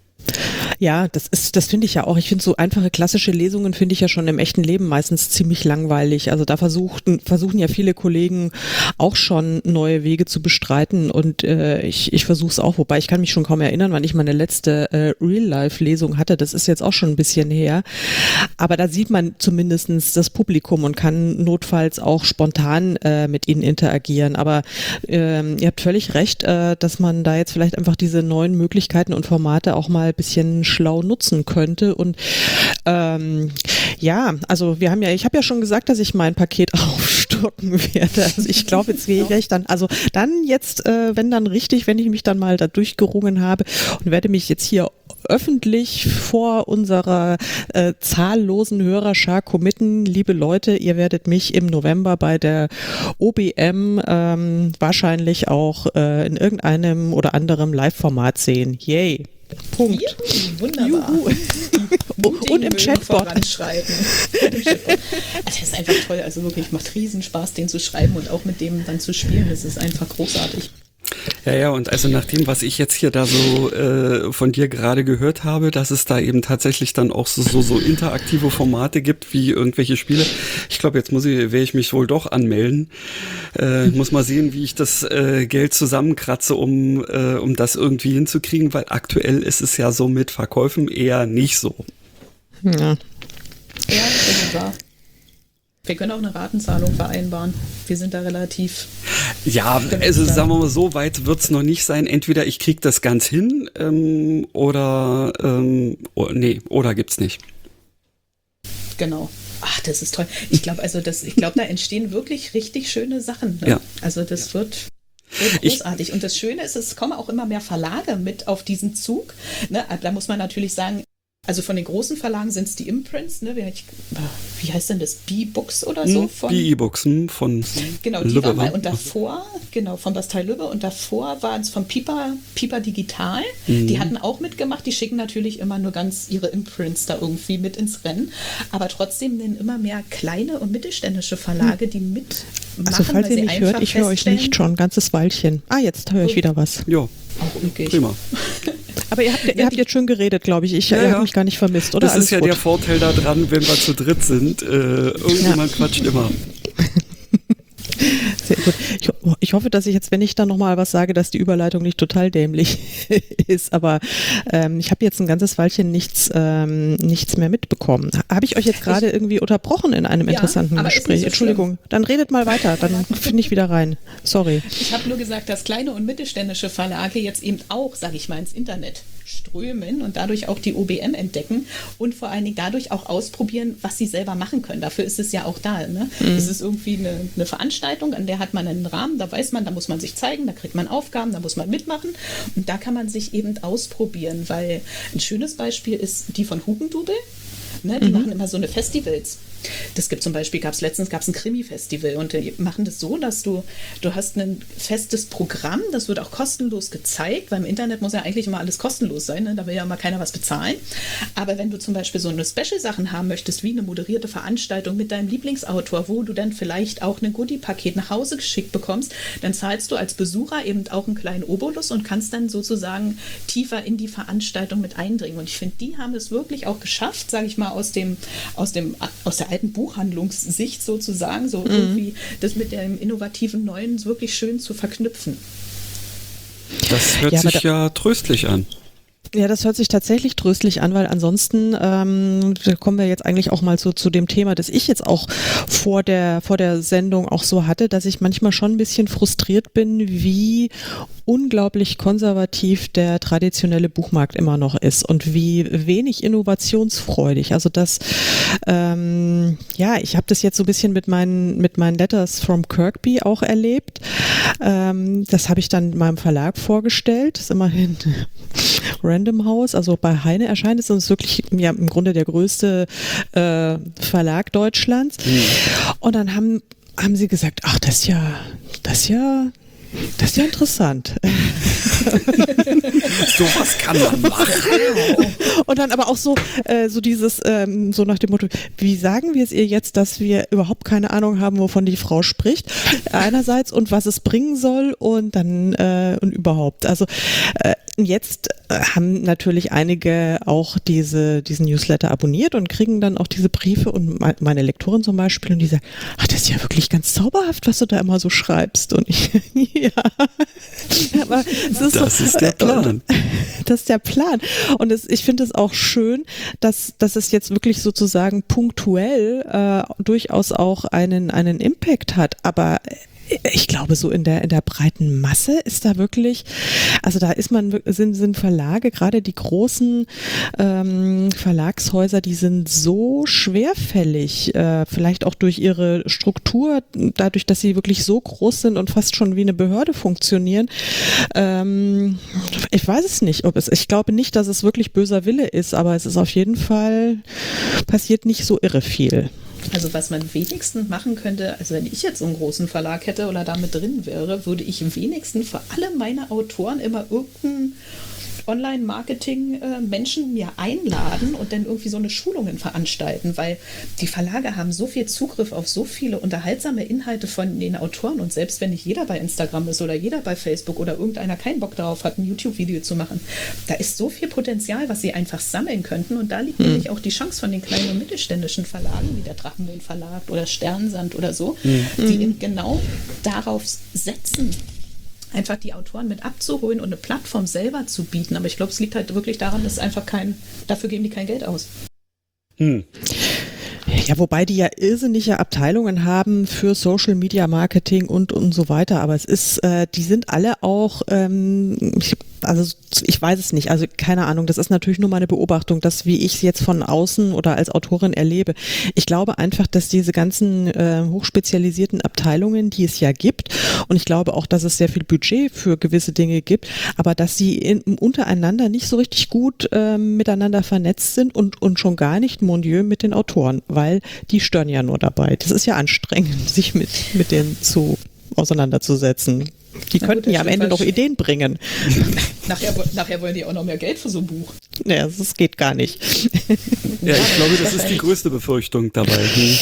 Ja, das ist, das finde ich ja auch. Ich finde so einfache klassische Lesungen finde ich ja schon im echten Leben meistens ziemlich langweilig. Also da versuchten, versuchen ja viele Kollegen auch schon neue Wege zu bestreiten und äh, ich, ich versuche es auch, wobei ich kann mich schon kaum erinnern, wann ich meine letzte äh, Real-Life-Lesung hatte. Das ist jetzt auch schon ein bisschen her. Aber da sieht man zumindestens das Publikum und kann notfalls auch spontan äh, mit ihnen interagieren. Aber äh, ihr habt völlig recht, äh, dass man da jetzt vielleicht einfach diese neuen Möglichkeiten und Formate auch mal ein bisschen schlau nutzen könnte. Und ähm, ja, also wir haben ja, ich habe ja schon gesagt, dass ich mein Paket aufstocken werde. Also ich glaube, jetzt gehe ich dann, also dann jetzt, äh, wenn dann richtig, wenn ich mich dann mal da durchgerungen habe und werde mich jetzt hier öffentlich vor unserer äh, zahllosen Hörerschar committen. Liebe Leute, ihr werdet mich im November bei der O B M ähm, wahrscheinlich auch äh, in irgendeinem oder anderem Live-Format sehen. Yay! Punkt. Juhu, wunderbar. Juhu. Und im Chatbot. Und im Chatbot. Das ist einfach toll. Also wirklich, macht riesen Spaß, den zu schreiben und auch mit dem dann zu spielen. Das ist einfach großartig. Ja, ja, und also nach dem, was ich jetzt hier da so äh, von dir gerade gehört habe, dass es da eben tatsächlich dann auch so, so, so interaktive Formate gibt, wie irgendwelche Spiele. Ich glaube, jetzt muss ich, werde ich mich wohl doch anmelden. Äh, muss mal sehen, wie ich das äh, Geld zusammenkratze, um, äh, um das irgendwie hinzukriegen, weil aktuell ist es ja so mit Verkäufen eher nicht so. Ja. Ja, das ist wahr. Wir können auch eine Ratenzahlung vereinbaren. Wir sind da relativ... Ja, also sagen wir mal, so weit wird's noch nicht sein. Entweder ich krieg das ganz hin ähm, oder ähm, oh, nee, oder gibt's nicht. Genau. Ach, das ist toll. Ich glaube, also das, ich glaube, da entstehen wirklich richtig schöne Sachen. Ne? Ja. Also das wird... großartig. Ich, und das Schöne ist, es kommen auch immer mehr Verlage mit auf diesen Zug. Ne? Da muss man natürlich sagen, also von den großen Verlagen sind es die Imprints, ne? Wie, wie heißt denn das? B-Books oder so? Von, die E-Books von genau, die Lübbe. War mal, und davor, genau, von Bastei Lübbe und davor waren es von Piper, Piper Digital. Mhm. Die hatten auch mitgemacht, die schicken natürlich immer nur ganz ihre Imprints da irgendwie mit ins Rennen. Aber trotzdem nennen immer mehr kleine und mittelständische Verlage, die mitmachen. Also falls ihr mich hört, ich höre euch nicht schon ein ganzes Weilchen. Ah, jetzt höre ich wieder was. Ja, auch üppig. Prima. Aber ihr habt, ihr habt jetzt schon geredet, glaube ich. Ich ja, ihr ja. habt mich gar nicht vermisst, oder? Das Alles ist ja gut. der Vorteil daran, wenn wir zu dritt sind. Äh, irgendjemand ja. quatscht immer. Sehr gut. Ich, ich hoffe, dass ich jetzt, wenn ich dann nochmal was sage, dass die Überleitung nicht total dämlich ist, aber ähm, ich habe jetzt ein ganzes Weilchen nichts, ähm, nichts mehr mitbekommen. Habe ich euch jetzt gerade irgendwie unterbrochen in einem ja, interessanten Gespräch? So Entschuldigung, schlimm. Dann redet mal weiter, dann finde ich wieder rein. Sorry. Ich habe nur gesagt, dass kleine und mittelständische Verlage jetzt eben auch, sage ich mal, ins Internet strömen und dadurch auch die O B M entdecken und vor allen Dingen dadurch auch ausprobieren, was sie selber machen können. Dafür ist es ja auch da. Ne? Mhm. Es ist irgendwie eine, eine Veranstaltung, an der hat man einen Rahmen, da weiß man, da muss man sich zeigen, da kriegt man Aufgaben, da muss man mitmachen und da kann man sich eben ausprobieren, weil ein schönes Beispiel ist die von Hugendubel. Ne, die mhm. machen immer so eine Festivals. Das gibt zum Beispiel, gab es letztens gab's ein Krimi-Festival und die machen das so, dass du, du hast ein festes Programm, das wird auch kostenlos gezeigt, weil im Internet muss ja eigentlich immer alles kostenlos sein, ne? Da will ja immer keiner was bezahlen. Aber wenn du zum Beispiel so eine Special-Sachen haben möchtest, wie eine moderierte Veranstaltung mit deinem Lieblingsautor, wo du dann vielleicht auch ein Goodie-Paket nach Hause geschickt bekommst, dann zahlst du als Besucher eben auch einen kleinen Obolus und kannst dann sozusagen tiefer in die Veranstaltung mit eindringen. Und ich finde, die haben es wirklich auch geschafft, sage ich mal, aus dem, aus dem, aus der alten Buchhandlungssicht sozusagen, so mhm. irgendwie das mit dem innovativen Neuen wirklich schön zu verknüpfen. Das hört ja, sich da, ja tröstlich an. Ja, das hört sich tatsächlich tröstlich an, weil ansonsten ähm, da kommen wir jetzt eigentlich auch mal so zu dem Thema, das ich jetzt auch vor der vor der Sendung auch so hatte, dass ich manchmal schon ein bisschen frustriert bin, wie unglaublich konservativ der traditionelle Buchmarkt immer noch ist und wie wenig innovationsfreudig. Also das, ähm, ja, ich habe das jetzt so ein bisschen mit meinen mit meinen Letters from Kirkby auch erlebt. Ähm, das habe ich dann meinem Verlag vorgestellt. Das ist immerhin Random House, also bei Heine erscheint es, und ist wirklich ja im Grunde der größte äh, Verlag Deutschlands. Mhm. Und dann haben haben sie gesagt, ach, das ist ja, das ist ja Das ist ja interessant. So was kann man machen. Und dann aber auch so, äh, so dieses, ähm, so nach dem Motto, wie sagen wir es ihr jetzt, dass wir überhaupt keine Ahnung haben, wovon die Frau spricht, einerseits, und was es bringen soll und dann äh, und überhaupt. Also äh, jetzt haben natürlich einige auch diese diesen Newsletter abonniert und kriegen dann auch diese Briefe, und meine Lektorin zum Beispiel, und die sagt, ach, das ist ja wirklich ganz zauberhaft, was du da immer so schreibst. Und ich, ja, aber es ist das so, ist der Plan. Das ist der Plan. Und es, ich finde es auch schön, dass, dass es jetzt wirklich sozusagen punktuell äh, durchaus auch einen, einen Impact hat. Aber ich glaube, so in der, in der breiten Masse ist da wirklich, also da ist man, sind, sind Verlage, gerade die großen ähm, Verlagshäuser, die sind so schwerfällig, äh, vielleicht auch durch ihre Struktur, dadurch, dass sie wirklich so groß sind und fast schon wie eine Behörde funktionieren. Ähm, ich weiß es nicht, ob es, ich glaube nicht, dass es wirklich böser Wille ist, aber es ist auf jeden Fall, passiert nicht so irre viel. Also was man wenigstens machen könnte, also wenn ich jetzt so einen großen Verlag hätte oder da mit drin wäre, würde ich wenigstens für alle meine Autoren immer irgendeinen Online-Marketing-Menschen mir einladen und dann irgendwie so eine Schulungen veranstalten, weil die Verlage haben so viel Zugriff auf so viele unterhaltsame Inhalte von den Autoren, und selbst wenn nicht jeder bei Instagram ist oder jeder bei Facebook oder irgendeiner keinen Bock darauf hat, ein YouTube-Video zu machen, da ist so viel Potenzial, was sie einfach sammeln könnten, und da liegt mhm. nämlich auch die Chance von den kleinen und mittelständischen Verlagen, wie der Drachenmühlen Verlag oder Sternensand oder so, mhm. die eben genau darauf setzen, einfach die Autoren mit abzuholen und eine Plattform selber zu bieten. Aber ich glaube, es liegt halt wirklich daran, dass einfach kein, dafür geben die kein Geld aus. Hm. Ja, wobei die ja irrsinnige Abteilungen haben für Social Media Marketing und und so weiter, aber es ist, äh, die sind alle auch, ähm, ich, also ich weiß es nicht, also keine Ahnung, das ist natürlich nur meine Beobachtung, dass wie ich es jetzt von außen oder als Autorin erlebe. Ich glaube einfach, dass diese ganzen äh, hochspezialisierten Abteilungen, die es ja gibt, und ich glaube auch, dass es sehr viel Budget für gewisse Dinge gibt, aber dass sie in, untereinander nicht so richtig gut äh, miteinander vernetzt sind und, und schon gar nicht, mon Dieu, mit den Autoren, weil die stören ja nur dabei. Das ist ja anstrengend, sich mit, mit denen zu auseinanderzusetzen. Die Na könnten gut, ja am Ende noch Ideen bringen. Nachher, nachher wollen die auch noch mehr Geld für so ein Buch. Naja, das geht gar nicht. Ja, ich glaube, das ist die größte Befürchtung dabei. Hm.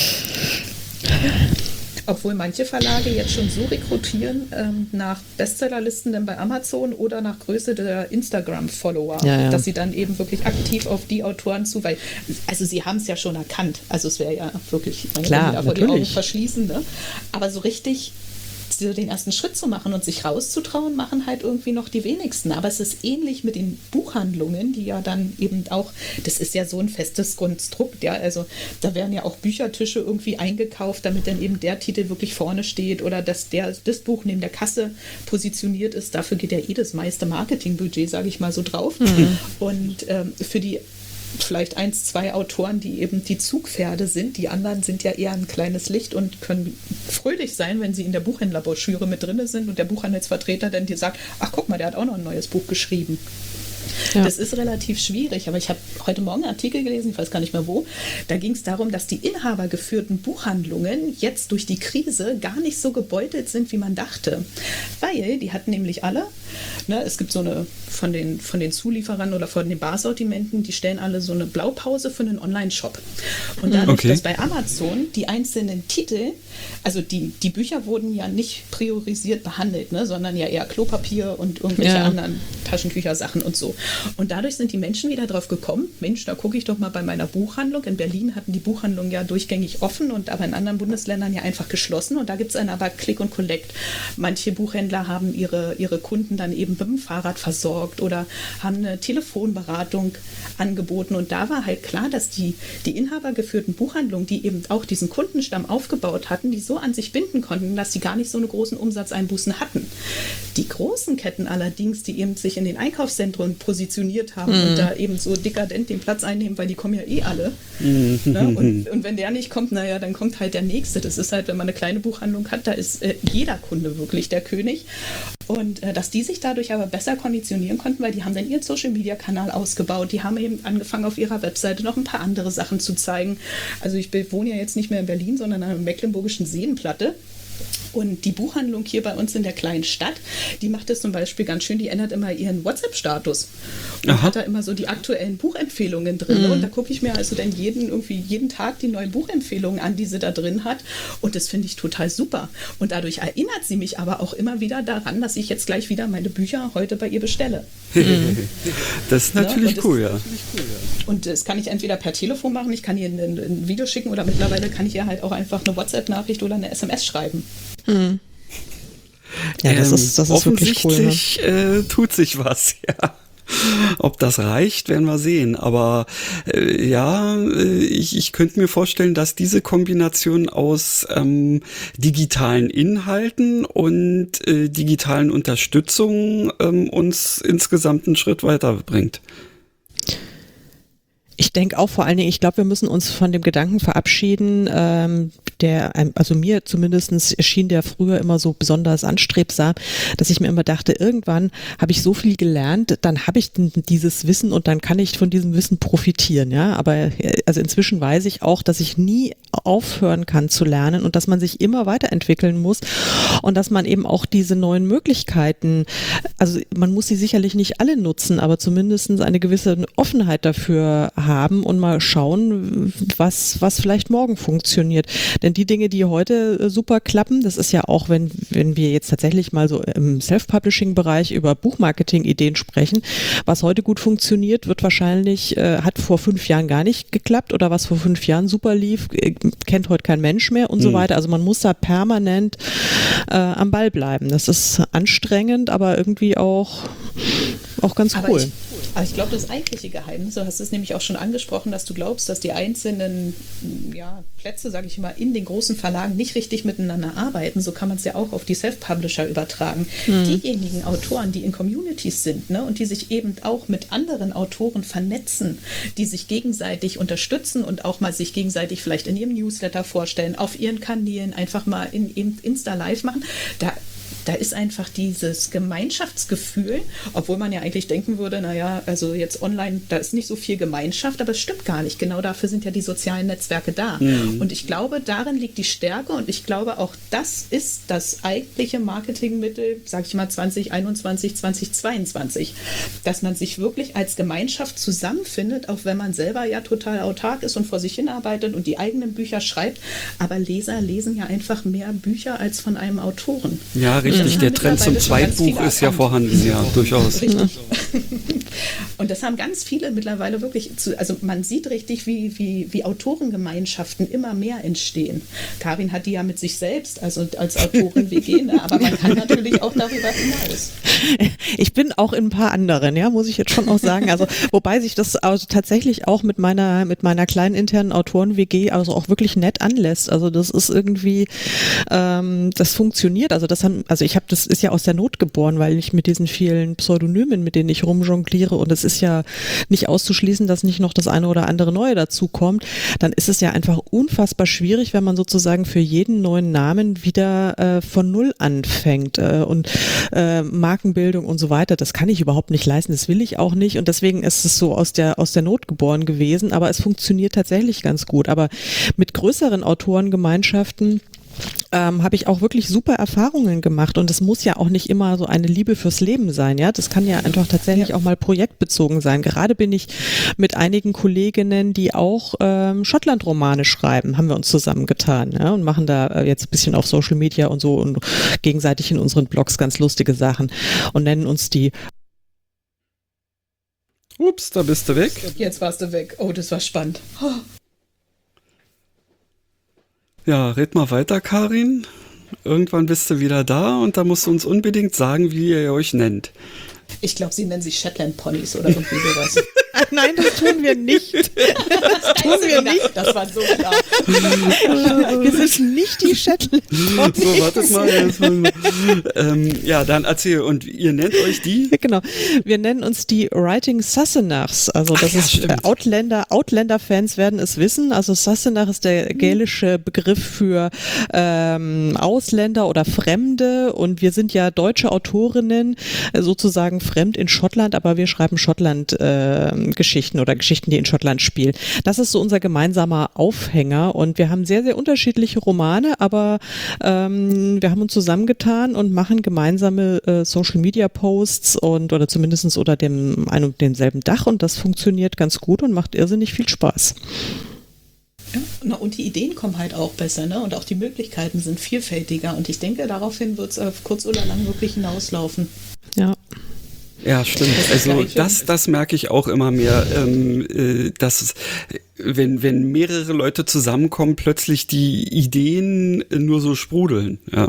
Obwohl manche Verlage jetzt schon so rekrutieren ähm, nach Bestsellerlisten dann bei Amazon oder nach Größe der Instagram-Follower, ja, ja. dass sie dann eben wirklich aktiv auf die Autoren zu, weil, also sie haben es ja schon erkannt, also es wäre ja wirklich, man Klar, kann die Augen verschließen, ne? Aber so richtig so den ersten Schritt zu machen und sich rauszutrauen, machen halt irgendwie noch die wenigsten. Aber es ist ähnlich mit den Buchhandlungen, die ja dann eben auch, das ist ja so ein festes Konstrukt, ja, also da werden ja auch Büchertische irgendwie eingekauft, damit dann eben der Titel wirklich vorne steht oder dass der, das Buch neben der Kasse positioniert ist. Dafür geht ja eh das meiste Marketingbudget, sage ich mal so drauf. Mhm. Und ähm, für die vielleicht eins, zwei Autoren, die eben die Zugpferde sind. Die anderen sind ja eher ein kleines Licht und können fröhlich sein, wenn sie in der Buchhändlerbroschüre mit drin sind und der Buchhandelsvertreter dann dir sagt, ach guck mal, der hat auch noch ein neues Buch geschrieben. Ja. Das ist relativ schwierig, aber ich habe heute Morgen einen Artikel gelesen, ich weiß gar nicht mehr wo, da ging es darum, dass die inhabergeführten Buchhandlungen jetzt durch die Krise gar nicht so gebeutelt sind, wie man dachte. Weil die hatten nämlich alle ne, es gibt so eine von den, von den Zulieferern oder von den Barsortimenten, die stellen alle so eine Blaupause für einen Online-Shop. Und dadurch, okay. dass bei Amazon die einzelnen Titel, also die, die Bücher wurden ja nicht priorisiert behandelt, ne, sondern ja eher Klopapier und irgendwelche ja. anderen Taschentüchersachen und so. Und dadurch sind die Menschen wieder drauf gekommen, Mensch, da gucke ich doch mal bei meiner Buchhandlung. In Berlin hatten die Buchhandlungen ja durchgängig offen und aber in anderen Bundesländern ja einfach geschlossen. Und da gibt es dann aber Click und Collect. Manche Buchhändler haben ihre, ihre Kunden dann eben mit dem Fahrrad versorgt oder haben eine Telefonberatung angeboten. Und da war halt klar, dass die, die inhabergeführten Buchhandlungen, die eben auch diesen Kundenstamm aufgebaut hatten, die so an sich binden konnten, dass sie gar nicht so eine großen Umsatzeinbußen hatten. Die großen Ketten allerdings, die eben sich in den Einkaufszentren positioniert haben mhm. und da eben so dekadent den Platz einnehmen, weil die kommen ja eh alle. Mhm. Ne? Und, und wenn der nicht kommt, naja, dann kommt halt der Nächste. Das ist halt, wenn man eine kleine Buchhandlung hat, da ist äh, jeder Kunde wirklich der König. Und äh, dass die sich dadurch aber besser konditionieren konnten, weil die haben dann ihren Social-Media-Kanal ausgebaut, die haben eben angefangen, auf ihrer Webseite noch ein paar andere Sachen zu zeigen. Also ich wohne ja jetzt nicht mehr in Berlin, sondern an der Mecklenburgischen Seenplatte. Und die Buchhandlung hier bei uns in der kleinen Stadt, die macht das zum Beispiel ganz schön, die ändert immer ihren WhatsApp-Status und Aha. hat da immer so die aktuellen Buchempfehlungen drin. Mhm. Und da gucke ich mir also dann jeden, irgendwie jeden Tag die neuen Buchempfehlungen an, die sie da drin hat. Und das finde ich total super. Und dadurch erinnert sie mich aber auch immer wieder daran, dass ich jetzt gleich wieder meine Bücher heute bei ihr bestelle. Mhm. Das ist natürlich ja, cool, ja. Und das kann ich entweder per Telefon machen, ich kann ihr ein, ein Video schicken oder mittlerweile kann ich ihr halt auch einfach eine WhatsApp-Nachricht oder eine S M S schreiben. Hm. Ja, das ähm, ist, das ist wirklich cool. Offensichtlich ne? äh, tut sich was, ja. Ob das reicht, werden wir sehen. Aber äh, ja, äh, ich, ich könnte mir vorstellen, dass diese Kombination aus ähm, digitalen Inhalten und äh, digitalen Unterstützung ähm, uns insgesamt einen Schritt weiterbringt. Ich denke auch vor allen Dingen, ich glaube, wir müssen uns von dem Gedanken verabschieden, ähm, der, also mir zumindest erschien der früher immer so besonders anstrebsam, dass ich mir immer dachte, irgendwann habe ich so viel gelernt, dann habe ich dieses Wissen und dann kann ich von diesem Wissen profitieren, ja. Aber also inzwischen weiß ich auch, dass ich nie aufhören kann zu lernen und dass man sich immer weiterentwickeln muss und dass man eben auch diese neuen Möglichkeiten, also man muss sie sicherlich nicht alle nutzen, aber zumindest eine gewisse Offenheit dafür haben und mal schauen, was, was vielleicht morgen funktioniert. Denn die Dinge, die heute super klappen, das ist ja auch, wenn, wenn wir jetzt tatsächlich mal so im Self-Publishing-Bereich über Buchmarketing-Ideen sprechen, was heute gut funktioniert, wird wahrscheinlich, äh, hat vor fünf Jahren gar nicht geklappt oder was vor fünf Jahren super lief, äh, kennt heute kein Mensch mehr und mhm. so weiter. Also man muss da permanent äh, am Ball bleiben. Das ist anstrengend, aber irgendwie auch, auch ganz aber cool. Ich Aber ich glaube, das eigentliche Geheimnis, du hast es nämlich auch schon angesprochen, dass du glaubst, dass die einzelnen ja, Plätze, sage ich mal, in den großen Verlagen nicht richtig miteinander arbeiten. So kann man es ja auch auf die Self-Publisher übertragen. Mhm. Diejenigen Autoren, die in Communities sind, ne, und die sich eben auch mit anderen Autoren vernetzen, die sich gegenseitig unterstützen und auch mal sich gegenseitig vielleicht in ihrem Newsletter vorstellen, auf ihren Kanälen einfach mal in, in Insta-Live machen, da Da ist einfach dieses Gemeinschaftsgefühl, obwohl man ja eigentlich denken würde, naja, also jetzt online, da ist nicht so viel Gemeinschaft, aber es stimmt gar nicht. Genau dafür sind ja die sozialen Netzwerke da. Mhm. Und ich glaube, darin liegt die Stärke und ich glaube auch, das ist das eigentliche Marketingmittel, sag ich mal, zwanzig einundzwanzig, zwanzig zweiundzwanzig, dass man sich wirklich als Gemeinschaft zusammenfindet, auch wenn man selber ja total autark ist und vor sich hinarbeitet und die eigenen Bücher schreibt, aber Leser lesen ja einfach mehr Bücher als von einem Autoren. Ja, richtig, der Trend zum Zweitbuch ist ja vorhanden, ja, durchaus. Richtig. Und das haben ganz viele mittlerweile wirklich, zu, also man sieht richtig, wie, wie, wie Autorengemeinschaften immer mehr entstehen. Karin hat die ja mit sich selbst, also als Autorin W G, ne? Aber man kann natürlich auch darüber hinaus. Ich bin auch in ein paar anderen, ja, muss ich jetzt schon auch sagen. Also wobei sich das also tatsächlich auch mit meiner mit meiner kleinen internen Autoren-W G also auch wirklich nett anlässt. Also das ist irgendwie, ähm, das funktioniert. Also das haben, also ich habe, das ist ja aus der Not geboren, weil ich mit diesen vielen Pseudonymen, mit denen ich rumjongliere, und es ist ja nicht auszuschließen, dass nicht noch das eine oder andere Neue dazu kommt, dann ist es ja einfach unfassbar schwierig, wenn man sozusagen für jeden neuen Namen wieder äh, von Null anfängt äh, und äh, Markenbildung und so weiter. Das kann ich überhaupt nicht leisten, das will ich auch nicht, und deswegen ist es so aus der aus der Not geboren gewesen, aber es funktioniert tatsächlich ganz gut. Aber mit größeren Autorengemeinschaften ähm, habe ich auch wirklich super Erfahrungen gemacht und es muss ja auch nicht immer so eine Liebe fürs Leben sein, ja, das kann ja einfach tatsächlich ja. auch mal projektbezogen sein. Gerade bin ich mit einigen Kolleginnen, die auch ähm, Schottland-Romane schreiben, haben wir uns zusammengetan, ja, und machen da äh, jetzt ein bisschen auf Social Media und so und gegenseitig in unseren Blogs ganz lustige Sachen und nennen uns die. Ups, da bist du weg. Jetzt warst du weg. Oh, das war spannend. Oh. Ja, red mal weiter, Karin. Irgendwann bist du wieder da und da musst du uns unbedingt sagen, wie ihr euch nennt. Ich glaube, sie nennen sich Shetland Ponys oder irgendwie sowas. Nein, das tun wir nicht. Das tun wir nicht. Das war so klar. Wir sind nicht die Shetland Ponys. So, wartet mal. ähm, ja, dann erzähl. Und ihr nennt euch die? Genau. Wir nennen uns die Writing Sassenachs. Also das Ach, ja, ist stimmt. Outlander. Outlander-Fans werden es wissen. Also Sassenach ist der gälische Begriff für ähm, Ausländer oder Fremde. Und wir sind ja deutsche Autorinnen, sozusagen fremd in Schottland, aber wir schreiben Schottland-Geschichten äh, oder Geschichten, die in Schottland spielen. Das ist so unser gemeinsamer Aufhänger und wir haben sehr, sehr unterschiedliche Romane, aber ähm, wir haben uns zusammengetan und machen gemeinsame äh, Social-Media-Posts und oder zumindest unter dem ein und demselben Dach und das funktioniert ganz gut und macht irrsinnig viel Spaß. Ja, na, und die Ideen kommen halt auch besser, ne? Und auch die Möglichkeiten sind vielfältiger und ich denke, daraufhin wird es auf kurz oder lang wirklich hinauslaufen. Ja. Ja, stimmt. Also das, das merke ich auch immer mehr, ähm, äh, dass wenn, wenn mehrere Leute zusammenkommen, plötzlich die Ideen nur so sprudeln. Ja.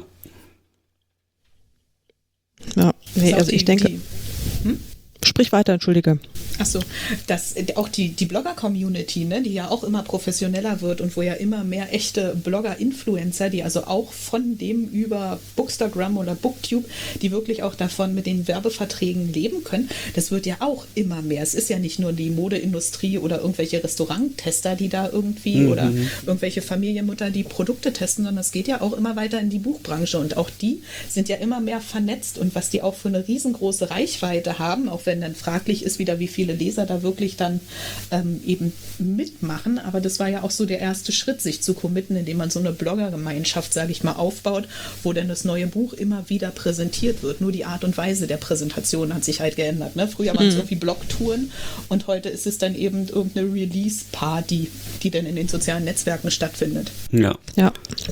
Ja, nee, also die, ich denke. Die, hm? Sprich weiter, entschuldige. Achso, dass auch die, die Blogger-Community, ne, die ja auch immer professioneller wird und wo ja immer mehr echte Blogger-Influencer, die also auch von dem über Bookstagram oder Booktube, die wirklich auch davon mit den Werbeverträgen leben können, das wird ja auch immer mehr. Es ist ja nicht nur die Modeindustrie oder irgendwelche Restauranttester, die da irgendwie mhm. oder irgendwelche Familienmutter, die Produkte testen, sondern es geht ja auch immer weiter in die Buchbranche und auch die sind ja immer mehr vernetzt und was die auch für eine riesengroße Reichweite haben, auch wenn dann fraglich ist wieder, wie viele Leser da wirklich dann ähm, eben mitmachen. Aber das war ja auch so der erste Schritt, sich zu committen, indem man so eine Bloggergemeinschaft, sage ich mal, aufbaut, wo dann das neue Buch immer wieder präsentiert wird. Nur die Art und Weise der Präsentation hat sich halt geändert. Ne? Früher waren es mhm. irgendwie Blogtouren und heute ist es dann eben irgendeine Release-Party, die dann in den sozialen Netzwerken stattfindet. Ja. Ja.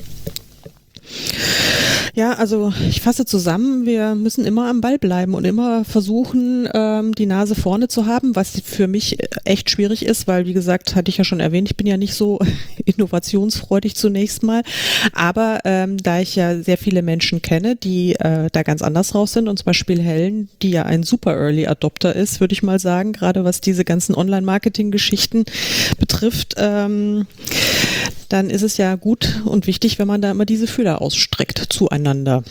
Ja, also ich fasse zusammen, wir müssen immer am Ball bleiben und immer versuchen, ähm, die Nase vorne zu haben, was für mich echt schwierig ist, weil, wie gesagt, hatte ich ja schon erwähnt, ich bin ja nicht so innovationsfreudig zunächst mal, aber ähm, da ich ja sehr viele Menschen kenne, die äh, da ganz anders raus sind und zum Beispiel Helen, die ja ein super Early Adopter ist, würde ich mal sagen, gerade was diese ganzen Online-Marketing-Geschichten betrifft, ähm, dann ist es ja gut und wichtig, wenn man da immer diese Fühler ausstreckt zueinander.